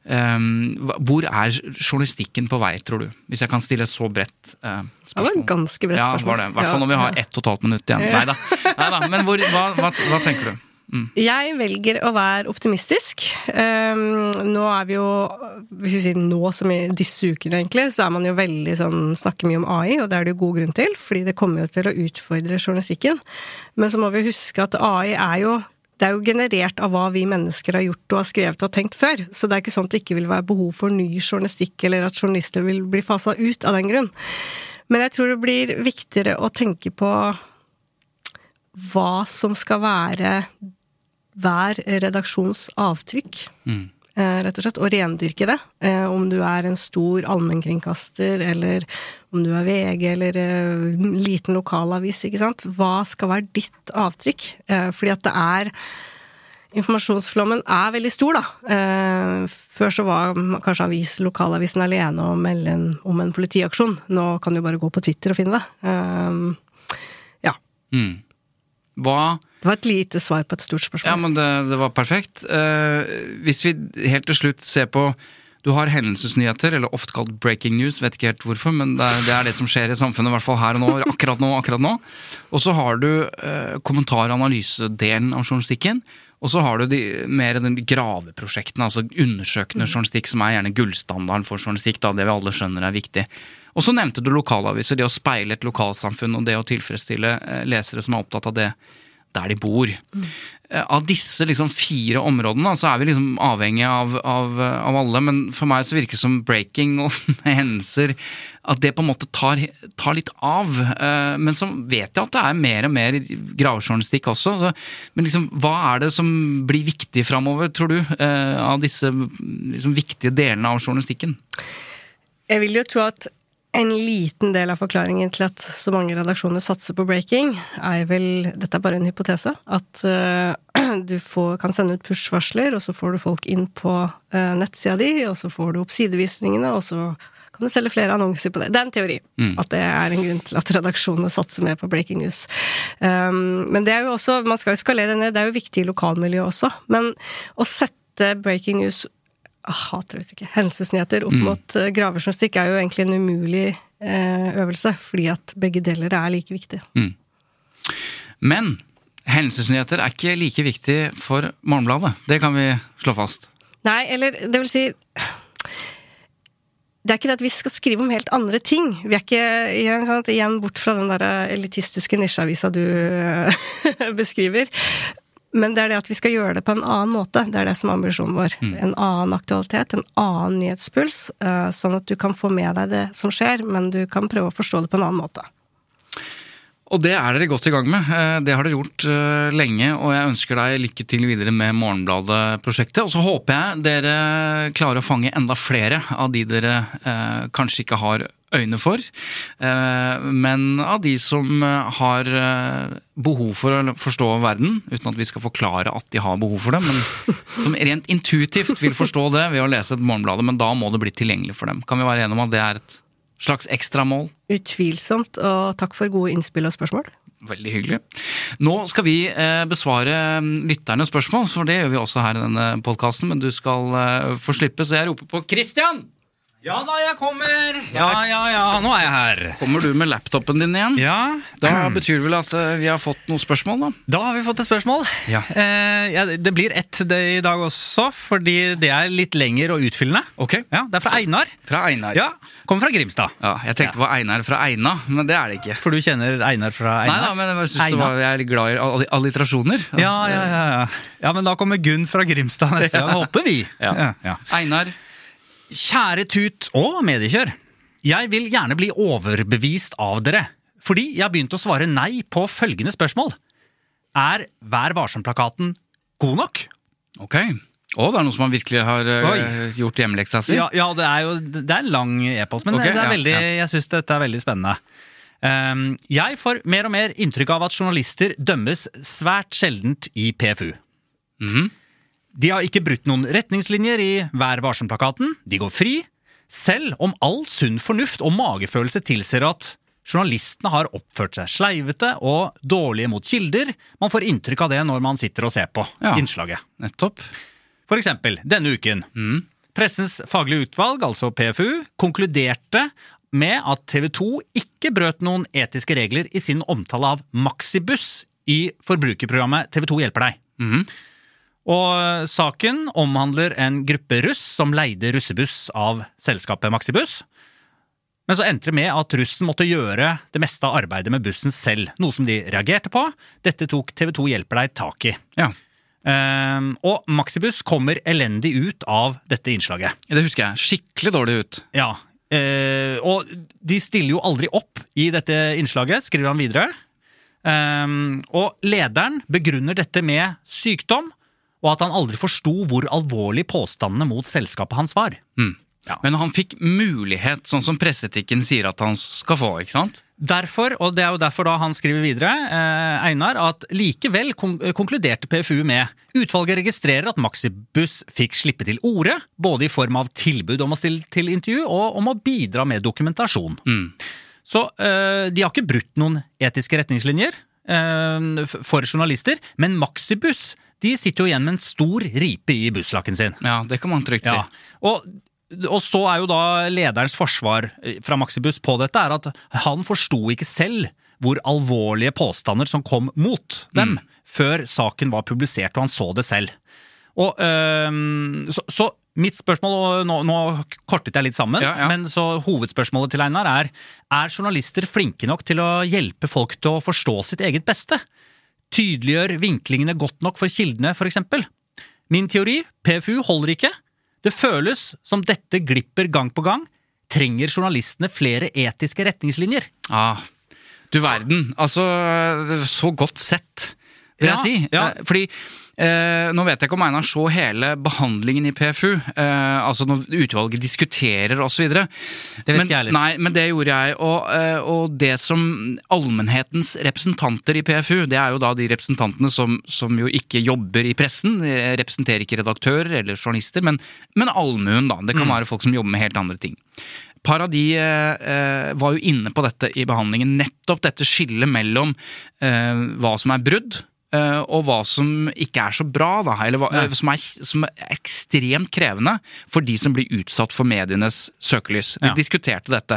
Hvor journalistikken på vei, tror du? Hvis jeg kan stille et så bredt spørsmål. Det var et ganske bredt spørsmål. Ja, var det. I hvert fall når vi har 1,5 minutt igjen. Neida. Men hva tenker du? Jeg velger å være optimistisk. Nå vi jo, hvis vi sier nå som i disse ukene egentlig, så man jo veldig snakker mye om AI, og det det jo god grunn til, fordi det kommer jo til å utfordre journalistikken. Men så må vi huske at AI det jo generert av hva vi mennesker har gjort og har skrevet og tenkt før, så det ikke sånn at det ikke vil være behov for ny journalistikk, eller at journalister vil bli faset ut av den grunn. Men jeg tror det blir viktigere å tenke på hva som skal være hver redaksjons avtrykk, rett og slett, og rendyrke det. Om du en stor allmennkringkaster, eller om du VG, eller liten lokalavis, ikke sant? Hva skal være ditt avtrykk? Fordi at det informasjonsflommen veldig stor, da. Før så var kanskje lokalavisen alene og melde om en politiaksjon. Nå kan du bare gå på Twitter og finne det. Ja. Det var et lite svar på et stort spørsmål. Ja, men det var perfekt. Hvis vi helt til slutt ser på, du har hendelsesnyheter, eller ofte kalt breaking news, vet ikke helt hvorfor, men det det som skjer i samfunnet, i hvert fall her og nå, akkurat nå. Og så har du kommentar- og analysedelen av journalistikken, og så har du mer de graveprosjektene, altså undersøkende journalistikk, som gjerne gullstandarden for journalistikk, da, det vi alle skjønner viktig. Og så nevnte du lokalaviser, det å speile et lokalsamfunn, og det å tilfredsstille lesere som opptatt av det der de bor. Av disse liksom 4 områdene, så vi liksom avhengig av alle, men for meg så virker det som breaking og hendelser, at det på en måte tar litt av. Men så vet jeg at det mer og mer gravejournalistikk også. Men liksom, hva det som blir viktig fremover, tror du, av disse liksom viktige delene av journalistikken? Jeg vil jo tro at en liten del av forklaringen til at så mange redaksjoner satser på breaking vel, dette bare en hypotese, at du kan sende ut push-varsler, og så får du folk inn på nettsida di, og så får du opp sidevisningene, og så kan du selge flere annonser på det. Det en teori, at det en grunn til at redaksjonene satser mer på breaking news. Men det jo også, man skal jo skalere ned, det jo viktig i lokalmiljøet også, men å sette breaking news hendelsesnyheter opp mot gravejournalistikk jo egentlig en umulig øvelse, fordi at begge deler like viktige. Men hendelsesnyheter ikke like viktig for Morgenbladet. Det kan vi slå fast. Nei, eller det vil si, det ikke det at vi skal skrive om helt andre ting. Vi ikke igjen bort fra den der elitistiske nisjeavisa du beskriver. Men det det at vi skal gjøre det på en annen måte. Det det som ambisjonen vår. En annen aktualitet, en annen nyhetspuls, sånn at du kan få med deg det som skjer, men du kan prøve å forstå det på en annen måte. Og det dere godt i gang med. Det har dere gjort lenge, og jeg ønsker deg lykke til videre med Morgenbladet-prosjektet. Og så håper jeg dere klarer å fange enda flere av de dere kanskje ikke har øyne for, men av de som har behov for å forstå verden, uten at vi skal forklare at de har behov for det, men som rent intuitivt vil forstå det ved å lese et Morgenbladet, men da må det bli tilgjengelig for dem. Kan vi være enige om at det et slags ekstra mål? Utvilsomt, og takk for gode innspill og spørsmål. Veldig hyggelig. Nå skal vi besvare lytternes spørsmål, for det gjør vi også her i denne podcasten, men du skal få slippe, så jeg roper på Christian! Ja da, jeg kommer. Ja, nå er jeg her. Kommer du med laptopen din igjen? Ja. Da betyr det vel at vi har fått noen spørsmål, da? Da har vi fått et spørsmål. Ja. Det blir ett i dag også, fordi det er litt lenger og utfyllende. Ok. Ja, det er fra Einar. Fra Einar. Ja, kommer fra Grimstad. Ja, jeg tenkte det var Einar fra Eina, men det er det ikke. For du kjenner Einar fra Einar? Nei da, men jeg synes jeg er glad i alliterasjoner. Ja, men da kommer Gunn fra Grimstad neste gang, håper vi. Ja. Einar. Kjære Tut og mediekjør, jeg vil gjerne bli overbevist av dere, fordi jeg har begynt å svare nei på følgende spørsmål. Er Vær varsom-plakaten god nok? Ok. Det er noe som man virkelig har gjort hjemmeleksa si. Ja, det er en lang e-post, men okay, det er veldig, jeg synes dette er veldig spennende. Jeg får mer og mer inntrykk av at journalister dømmes svært sjeldent i PFU. De har ikke brutt noen retningslinjer i Vær varsom-plakaten, de går fri, selv om all sunn fornuft og magefølelse tilser at journalistene har oppført seg sleivete og dårlige mot kilder. Man får inntrykk av det når man sitter og ser på innslaget. Nettopp. For eksempel, denne uken. Pressens faglige utvalg, altså PFU, konkluderte med at TV 2 ikke brøt noen etiske regler i sin omtale av Maxibuss i forbrukerprogrammet TV 2 hjelper deg. Og saken omhandler en gruppe russ som leide russebuss av selskapet Maxibuss. Men så endte det med at russen måtte gjøre det meste av arbeidet med bussen selv, noe som de reagerte på. Dette tok TV 2 hjelper deg tak i. Ja. Og Maxibuss kommer elendig ut av dette innslaget. Det husker jeg. Skikkelig dårlig ut. Ja. Og de stiller jo aldri opp i dette innslaget, skriver han videre. Og lederen begrunner dette med sykdom, og at han aldri forstod hvor alvorlig påstandene mot selskapet hans var. Ja. Men han fikk mulighet, sånn som presseetikken sier at han skal få, ikke sant? Derfor, og det er jo derfor da han skriver videre, Einar, at likevel konkluderte PFU med utvalget registrerer at Maxibuss fikk slippe til orde, både i form av tilbud om å stille til intervju og om å bidra med dokumentasjon. Så de har ikke brutt noen etiske retningslinjer for journalister, men Maxibuss, de sitter jo igjen med en stor ripe i busslaken sin. Ja, det kan man trygt si. Ja. Og så er jo da lederens forsvar fra Maxibuss på dette er at han forstod ikke selv hvor alvorlige påstander som kom mot dem før saken var publisert, og han så det selv. Og så mitt spørsmål, og nå kortet jeg litt sammen, men så hovedspørsmålet til Einar er journalister flinke nok til å hjelpe folk til å forstå sitt eget beste? Tydeliggjør vinklingene godt nok for kildene, for eksempel? Min teori, PFU holder ikke. Det føles som dette glipper gang på gang. Trenger journalistene flere etiske retningslinjer? Du verden. Altså, så godt sett, vil jeg si. Ja. Fordi nå vet jeg ikke om Einar så hele behandlingen i PFU, altså når utvalget diskuterer og så videre. Det vet ikke jeg heller. Nei, men det gjorde jeg, og det som allmennhetens representanter i PFU, det er jo da de representantene som jo ikke jobber i pressen, representerer ikke redaktører eller journalister, men allmuen da, det kan være folk som jobber med helt andre ting. Par av de var jo inne på dette i behandlingen, nettopp dette skillet mellom hva som er brudd, og hva som ikke er så bra da, eller som er ekstremt krevende for de som blir utsatt for medienes søkelys. Vi diskuterte dette.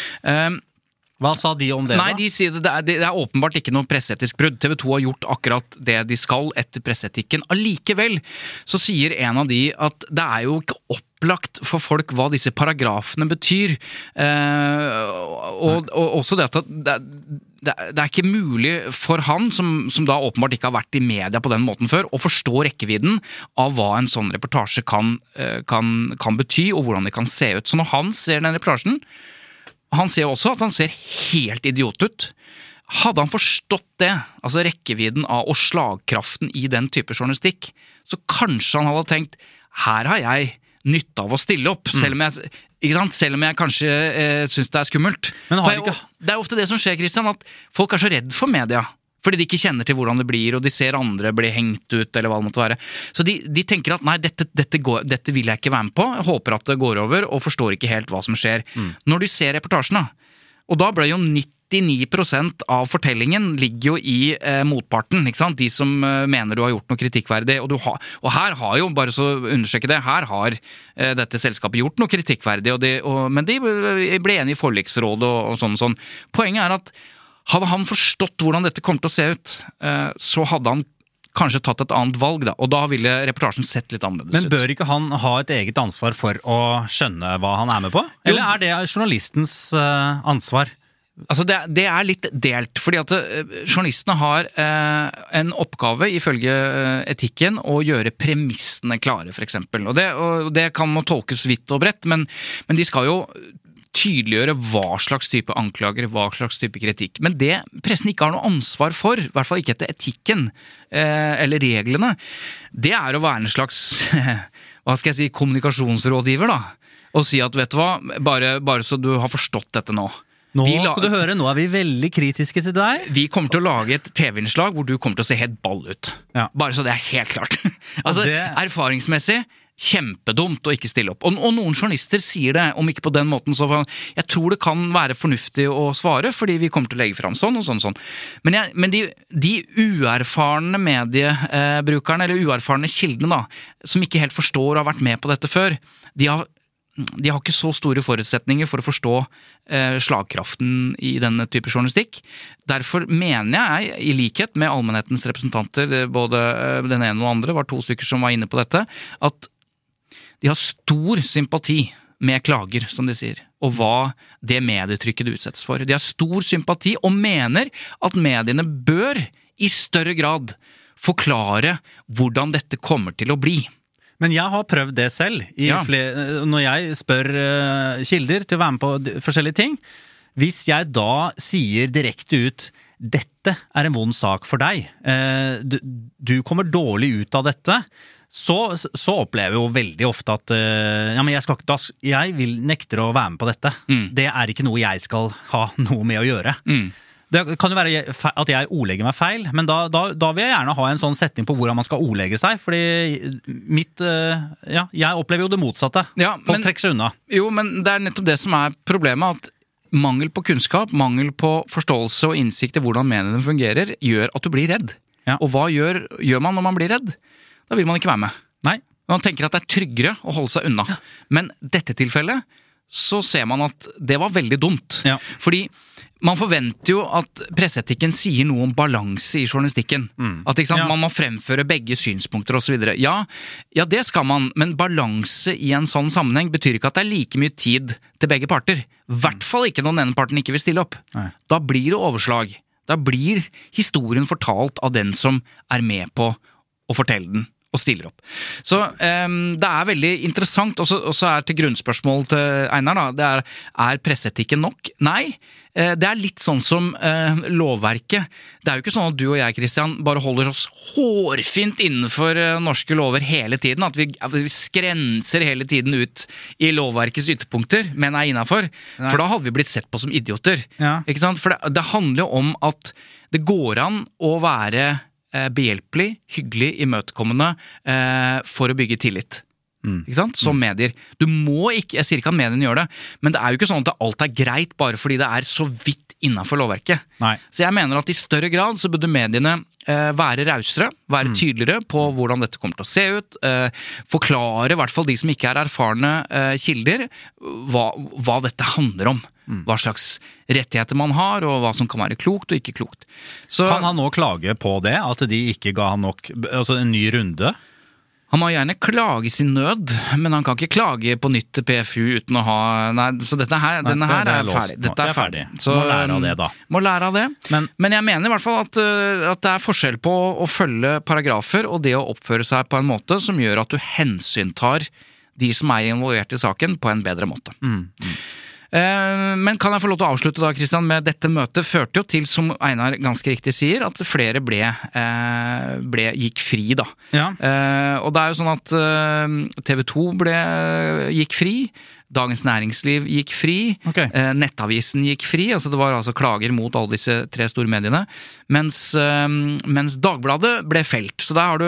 Hva sa de om det da? Nei, de sier det er åpenbart ikke noe presseetisk brudd. TV 2 har gjort akkurat det de skal etter presseetikken. Allikevel så sier en av de at det er jo ikke opplagt for folk hva disse paragrafene betyr. Og også det at det er ikke mulig for han, som da åpenbart ikke har vært i media på den måten før, å forstå rekkevidden av hva en sånn reportasje kan bety, og hvordan det kan se ut. Så når han ser den reportasjen, han ser også at han ser helt idiot ut. Hadde han forstått det, altså rekkevidden av og slagkraften i den type journalistikk, så kanskje han hadde tenkt, her har jeg nytte av å stille opp, selv om jeg kanskje synes det er skummelt. Men det er ofte det som skjer, Christian, at folk er så redd for media, fordi de ikke kjenner til hvordan det blir, og de ser andre bli hengt ut, eller hva det måtte være. Så de tenker at nei, dette vil jeg ikke være med på, jeg håper at det går over, og forstår ikke helt hva som skjer. Når du ser reportasjene, og da ble jo 99% av fortellingen ligger jo i motparten, ikke sant? De som mener du har gjort noe kritikkverdig, og her har jo, bare så understreke det, her har dette selskapet gjort noe kritikkverdig, men de ble enige i forliksrådet og sånn. Poenget er at hadde han forstått hvordan dette kom til å se ut, så hadde han kanskje tatt et annet valg da, og da ville reportasjen sett litt annerledes ut. Men bør ikke han ha et eget ansvar for å skjønne hva han med på? Eller er det journalistens ansvar? Altså det litt delt, fordi at journalistene har en oppgave ifølge etikken å gjøre premissene klare, for eksempel. Og det kan må tolkes vidt og bredt, men de skal jo tydeliggjøre hva slags type anklager, hva slags type kritikk. Men det pressen ikke har noe ansvar for, i hvert fall ikke etter etikken eller reglene, det å være en slags, hva skal jeg si, kommunikasjonsrådgiver da, og si at, vet du hva, bare så du har forstått dette nå. Nå skal du høre, nå vi veldig kritiske til deg. Vi kommer til å lage et TV-innslag hvor du kommer til å se helt ball ut. Ja. Bare så det helt klart. Altså, erfaringsmessig, kjempedumt å ikke stille opp. Og noen journalister sier det, om ikke på den måten, så jeg tror det kan være fornuftig å svare, fordi vi kommer til å legge frem sånn og sånn. Men de uerfarne mediebrukerne, eller uerfarne kildene da, som ikke helt forstår og har vært med på dette før, de har ikke så store forutsetninger for å forstå slagkraften i denne type journalistikk. Derfor mener jeg, i likhet med allmennhetens representanter, både den ene og andre, var 2 stykker som var inne på dette, at de har stor sympati med klager, som de sier, og hva det medietrykket det utsettes for. De har stor sympati og mener at mediene bør i større grad forklare hvordan dette kommer til å bli. Men jeg har prøvd det selv, når jeg spør kilder til å være med på forskjellige ting. Hvis jeg da sier direkte ut, dette en vond sak for deg, du kommer dårlig ut av dette, så opplever jeg jo veldig ofte at men jeg vil nekter å være med på dette. Det ikke noe jeg skal ha noe med å gjøre. Det kan jo være at jeg ordlegger meg feil, men da vil jeg gjerne ha en sånn setning på hvordan man skal ordlegge seg, fordi jeg opplever jo det motsatte. Folk trekker seg unna. Jo, men det nettopp det som problemet, at mangel på kunnskap, mangel på forståelse og innsikt i hvordan mediene fungerer, gjør at du blir redd. Og hva gjør man når man blir redd? Da vil man ikke være med. Nei. Man tenker at det tryggere å holde seg unna. Men dette tilfellet, så ser man at det var veldig dumt. Fordi man forventer jo at presseetikken sier noe om balanse i journalistikken. At man må fremføre begge synspunkter og så videre. Ja, det skal man, men balanse i en sånn sammenheng betyr ikke at det like mye tid til begge parter. I hvert fall ikke når den ene parten ikke vil stille opp. Da blir det overslag. Da blir historien fortalt av den som med på å fortelle den og stiller opp. Så det veldig interessant, og så til grunnspørsmål til Einar da, det presseetikken nok? Nei, det litt sånn som lovverket. Det jo ikke sånn at du og jeg, Christian, bare holder oss hårfint innenfor norske lover hele tiden, at vi skrenser hele tiden ut i lovverkets ytterpunkter, men innenfor, for da hadde vi blitt sett på som idioter. Ikke sant? For det handler jo om at det går an å være behjelpelig, hyggelig, imøtekommende for å bygge tillit. Ikke sant? Som medier. Du må ikke, jeg sier ikke at mediene gjør det, men det jo ikke sånn at alt greit bare fordi det så vidt innenfor lovverket. Nei. Så jeg mener at i større grad så burde mediene være rausere, være tydeligere på hvordan dette kommer til å se ut, forklare i hvert fall de som ikke erfarne kilder, hva dette handler om. Hva slags rettigheter man har, og hva som kan være klokt og ikke klokt. Så, kan han nå klage på det, at de ikke ga han nok, altså en ny runde? Han må gjerne klage sin nød, men han kan ikke klage på nytt til PFU uten å ha... Nei, så denne her ferdig. Dette ferdig. Så, må lære av det da. Må lære av det. Men jeg mener i hvert fall at det forskjell på å følge paragrafer og det å oppføre seg på en måte som gjør at du hensyntar de som involvert i saken på en bedre måte. Men kan jeg få lov til å avslutte da, Christian, med dette møtet førte jo til, som Einar ganske riktig sier, at flere gikk fri da. Og det jo sånn at TV 2 gikk fri, Dagens Næringsliv gikk fri, Nettavisen gikk fri, altså det var altså klager mot alle disse 3 store mediene, mens Dagbladet ble felt. Så der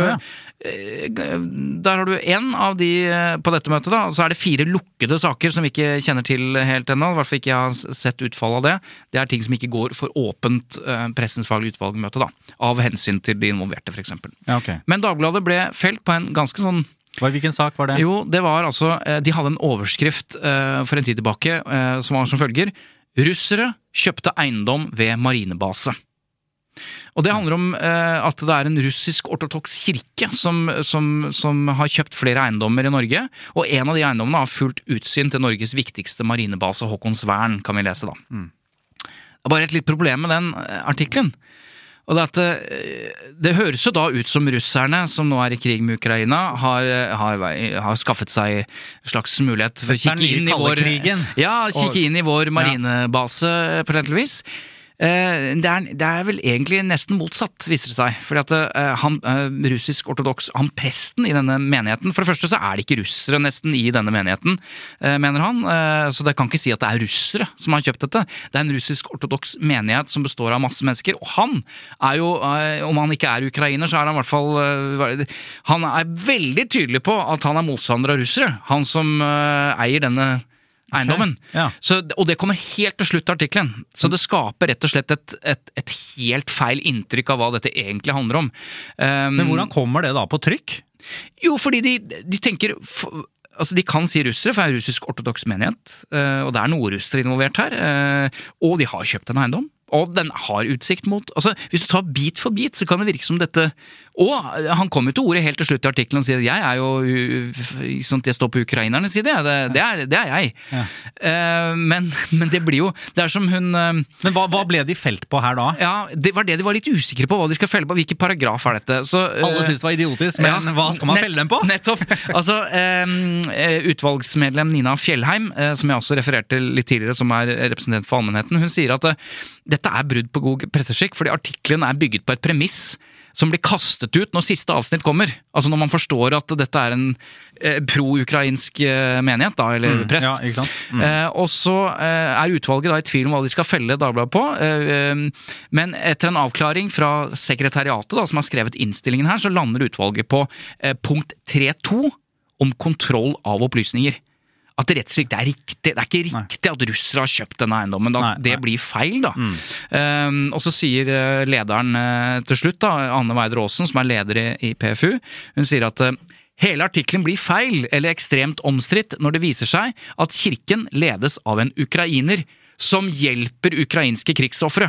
har du en av de på dette møtet da, og så det 4 lukkede saker som vi ikke kjenner til helt ennå, i hvert fall ikke jeg har sett utfall av det. Det ting som ikke går for åpent pressens faglige utvalgmøte da, av hensyn til de involverte for eksempel. Men Dagbladet ble felt på en ganske sånn Hvilken sak var det? Jo, det var altså, de hadde en overskrift for en tid tilbake som var som følger: Russere kjøpte eiendom ved marinebase. Og det handler om at det en russisk-ortodoks kirke som har kjøpt flere eiendommer i Norge, og en av de eiendommene har fullt utsyn til Norges viktigste marinebase, Håkonsvern, kan vi lese da. Det bare et litt problem med den artiklen. Og det høres jo da ut som russerne, som nå i krig med Ukraina, har skaffet seg en slags mulighet for å kikke inn i vår marinebase på et vis. Det vel egentlig nesten motsatt, viser det seg. Fordi at han russisk-ortodoks, han presten i denne menigheten, for det første så det ikke russere nesten i denne menigheten, mener han. Så det kan ikke si at det russere som har kjøpt dette. Det en russisk-ortodoks menighet som består av masse mennesker, og han jo, om han ikke ukrainer, så han i hvert fall, han veldig tydelig på at han motstander av russere. Han som eier denne eiendommen. Og det kommer helt til slutt av artiklen. Så det skaper rett og slett et helt feil inntrykk av hva dette egentlig handler om. Men hvordan kommer det da på trykk? Jo, fordi de tenker... Altså, de kan si russere, for det russisk-ortodoks menighet, og det noe russere involvert her, og de har kjøpt en eiendom. Og den har utsikt mot... Altså, hvis du tar bit for bit, så kan det virke som dette... Og han kom jo til ordet helt til slutt i artikkelen og sier at jeg jo... Sånn at jeg står på ukrainernes side, det jeg. Men det blir jo... Det som hun... Men hva ble de felt på her da? Ja, det var det de var litt usikre på, hva de skal felle på, hvilken paragraf dette. Så, alle synes det var idiotisk, men hva skal man felle dem på? Nettopp. Altså, utvalgsmedlem Nina Fjellheim, som jeg også refererte litt tidligere, som representant for allmennheten, hun sier at dette brudd på god presseskikk, fordi artikkelen bygget på et premiss som blir kastet ut når siste avsnitt kommer. Altså når man forstår at dette en pro-ukrainsk menighet, da, eller prest. Ja, ikke sant? Og så utvalget da i tvil om hva de skal felle Dagbladet på, men etter en avklaring fra sekretariatet da, som har skrevet innstillingen her, så lander utvalget på punkt 3.2 om kontroll av opplysninger. At det rett og slett riktig. Det ikke riktig at russere har kjøpt denne eiendommen. Det blir feil, da. Og så sier lederen til slutt, da, Anne Weider Aasen, som leder i PFU, hun sier at hele artikkelen blir feil eller ekstremt omstridt når det viser seg at kirken ledes av en ukrainer som hjelper ukrainske krigsofre.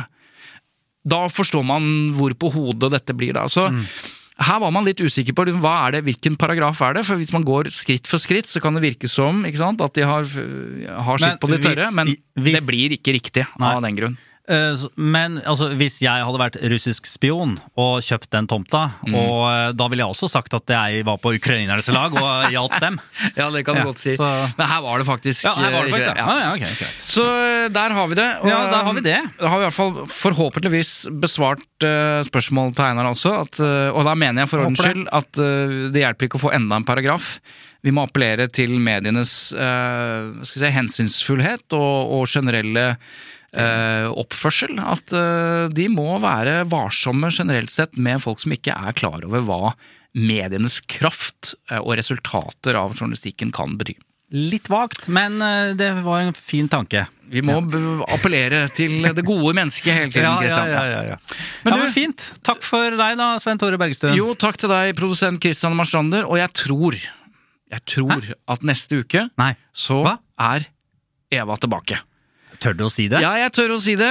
Da forstår man hvor på hodet dette blir da. Så her var man litt usikker på hvilken paragraf det, for hvis man går skritt for skritt, så kan det virke som ikke sant, at de har sitt på det tørre, men det blir ikke riktig av den grunn. Men altså, hvis jeg hadde vært russisk spion og kjøpt den tomta, og da ville jeg også sagt at jeg var på ukrainernes lag og hjalp dem. Ja, det kan du godt si. Så... Men her var det faktisk... Ja, her var det faktisk, okay. Så der har vi det. Og, der har vi det. Da har vi i hvert fall forhåpentligvis besvart spørsmål til Einar også, og da mener jeg for ordens skyld at det hjelper ikke å få enda en paragraf. Vi må appellere til medienes hensynsfullhet og generelle oppførsel, at de må være varsomme generelt sett med folk som ikke klar over hva medienes kraft og resultater av journalistikken kan bety. Litt vagt, men det var en fin tanke. Vi må appellere til det gode mennesket hele tiden, Kristian. Ja. Men det var fint. Takk for deg da, Svein Tore Bergstuen. Jo, takk til deg, produsent Kristian Marstrander, og jeg tror at neste uke så Eva tilbake. Tør du å si det? Ja, jeg tør å si det.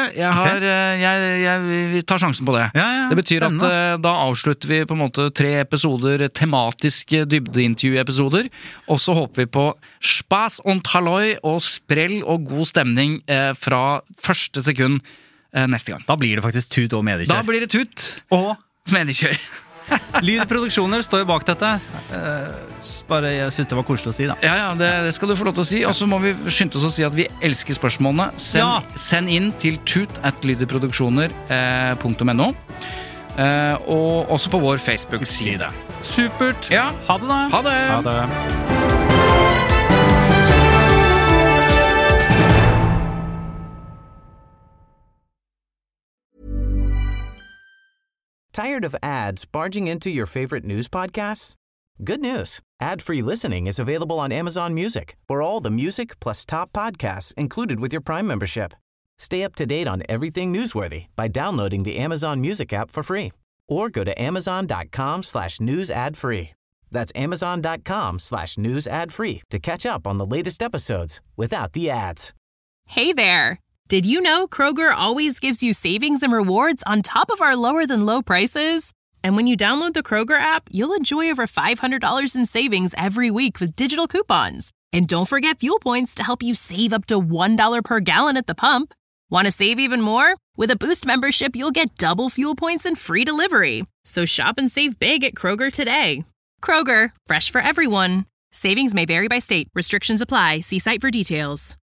Jeg tar sjansen på det. Det betyr at da avslutter vi på en måte 3 episoder, tematiske dybdeintervju-episoder, og så håper vi på spas und halloi og sprell og god stemning fra første sekund neste gang. Da blir det faktisk tut og mediekjør. Da blir det tut og mediekjør. Lydproduksjoner står jo bak dette. Bare jeg synes det var koselig å si da. Ja, det skal du få lov til å si. Og så må vi skynde oss å si at vi elsker spørsmålene. Send inn til tut@lydproduksjoner.no og også på vår Facebook-side. Supert. Ja. Ha det da. Ha det. Ha det. Tired of ads barging into your favorite news podcasts? Good news. Ad-free listening is available on Amazon Music for all the music plus top podcasts included with your Prime membership. Stay up to date on everything newsworthy by downloading the Amazon Music app for free or go to amazon.com/news ad free. That's amazon.com/news ad free to catch up on the latest episodes without the ads. Hey there. Did you know Kroger always gives you savings and rewards on top of our lower than low prices? And when you download the Kroger app, you'll enjoy over $500 in savings every week with digital coupons. And don't forget fuel points to help you save up to $1 per gallon at the pump. Want to save even more? With a Boost membership, you'll get double fuel points and free delivery. So shop and save big at Kroger today. Kroger, fresh for everyone. Savings may vary by state. Restrictions apply. See site for details.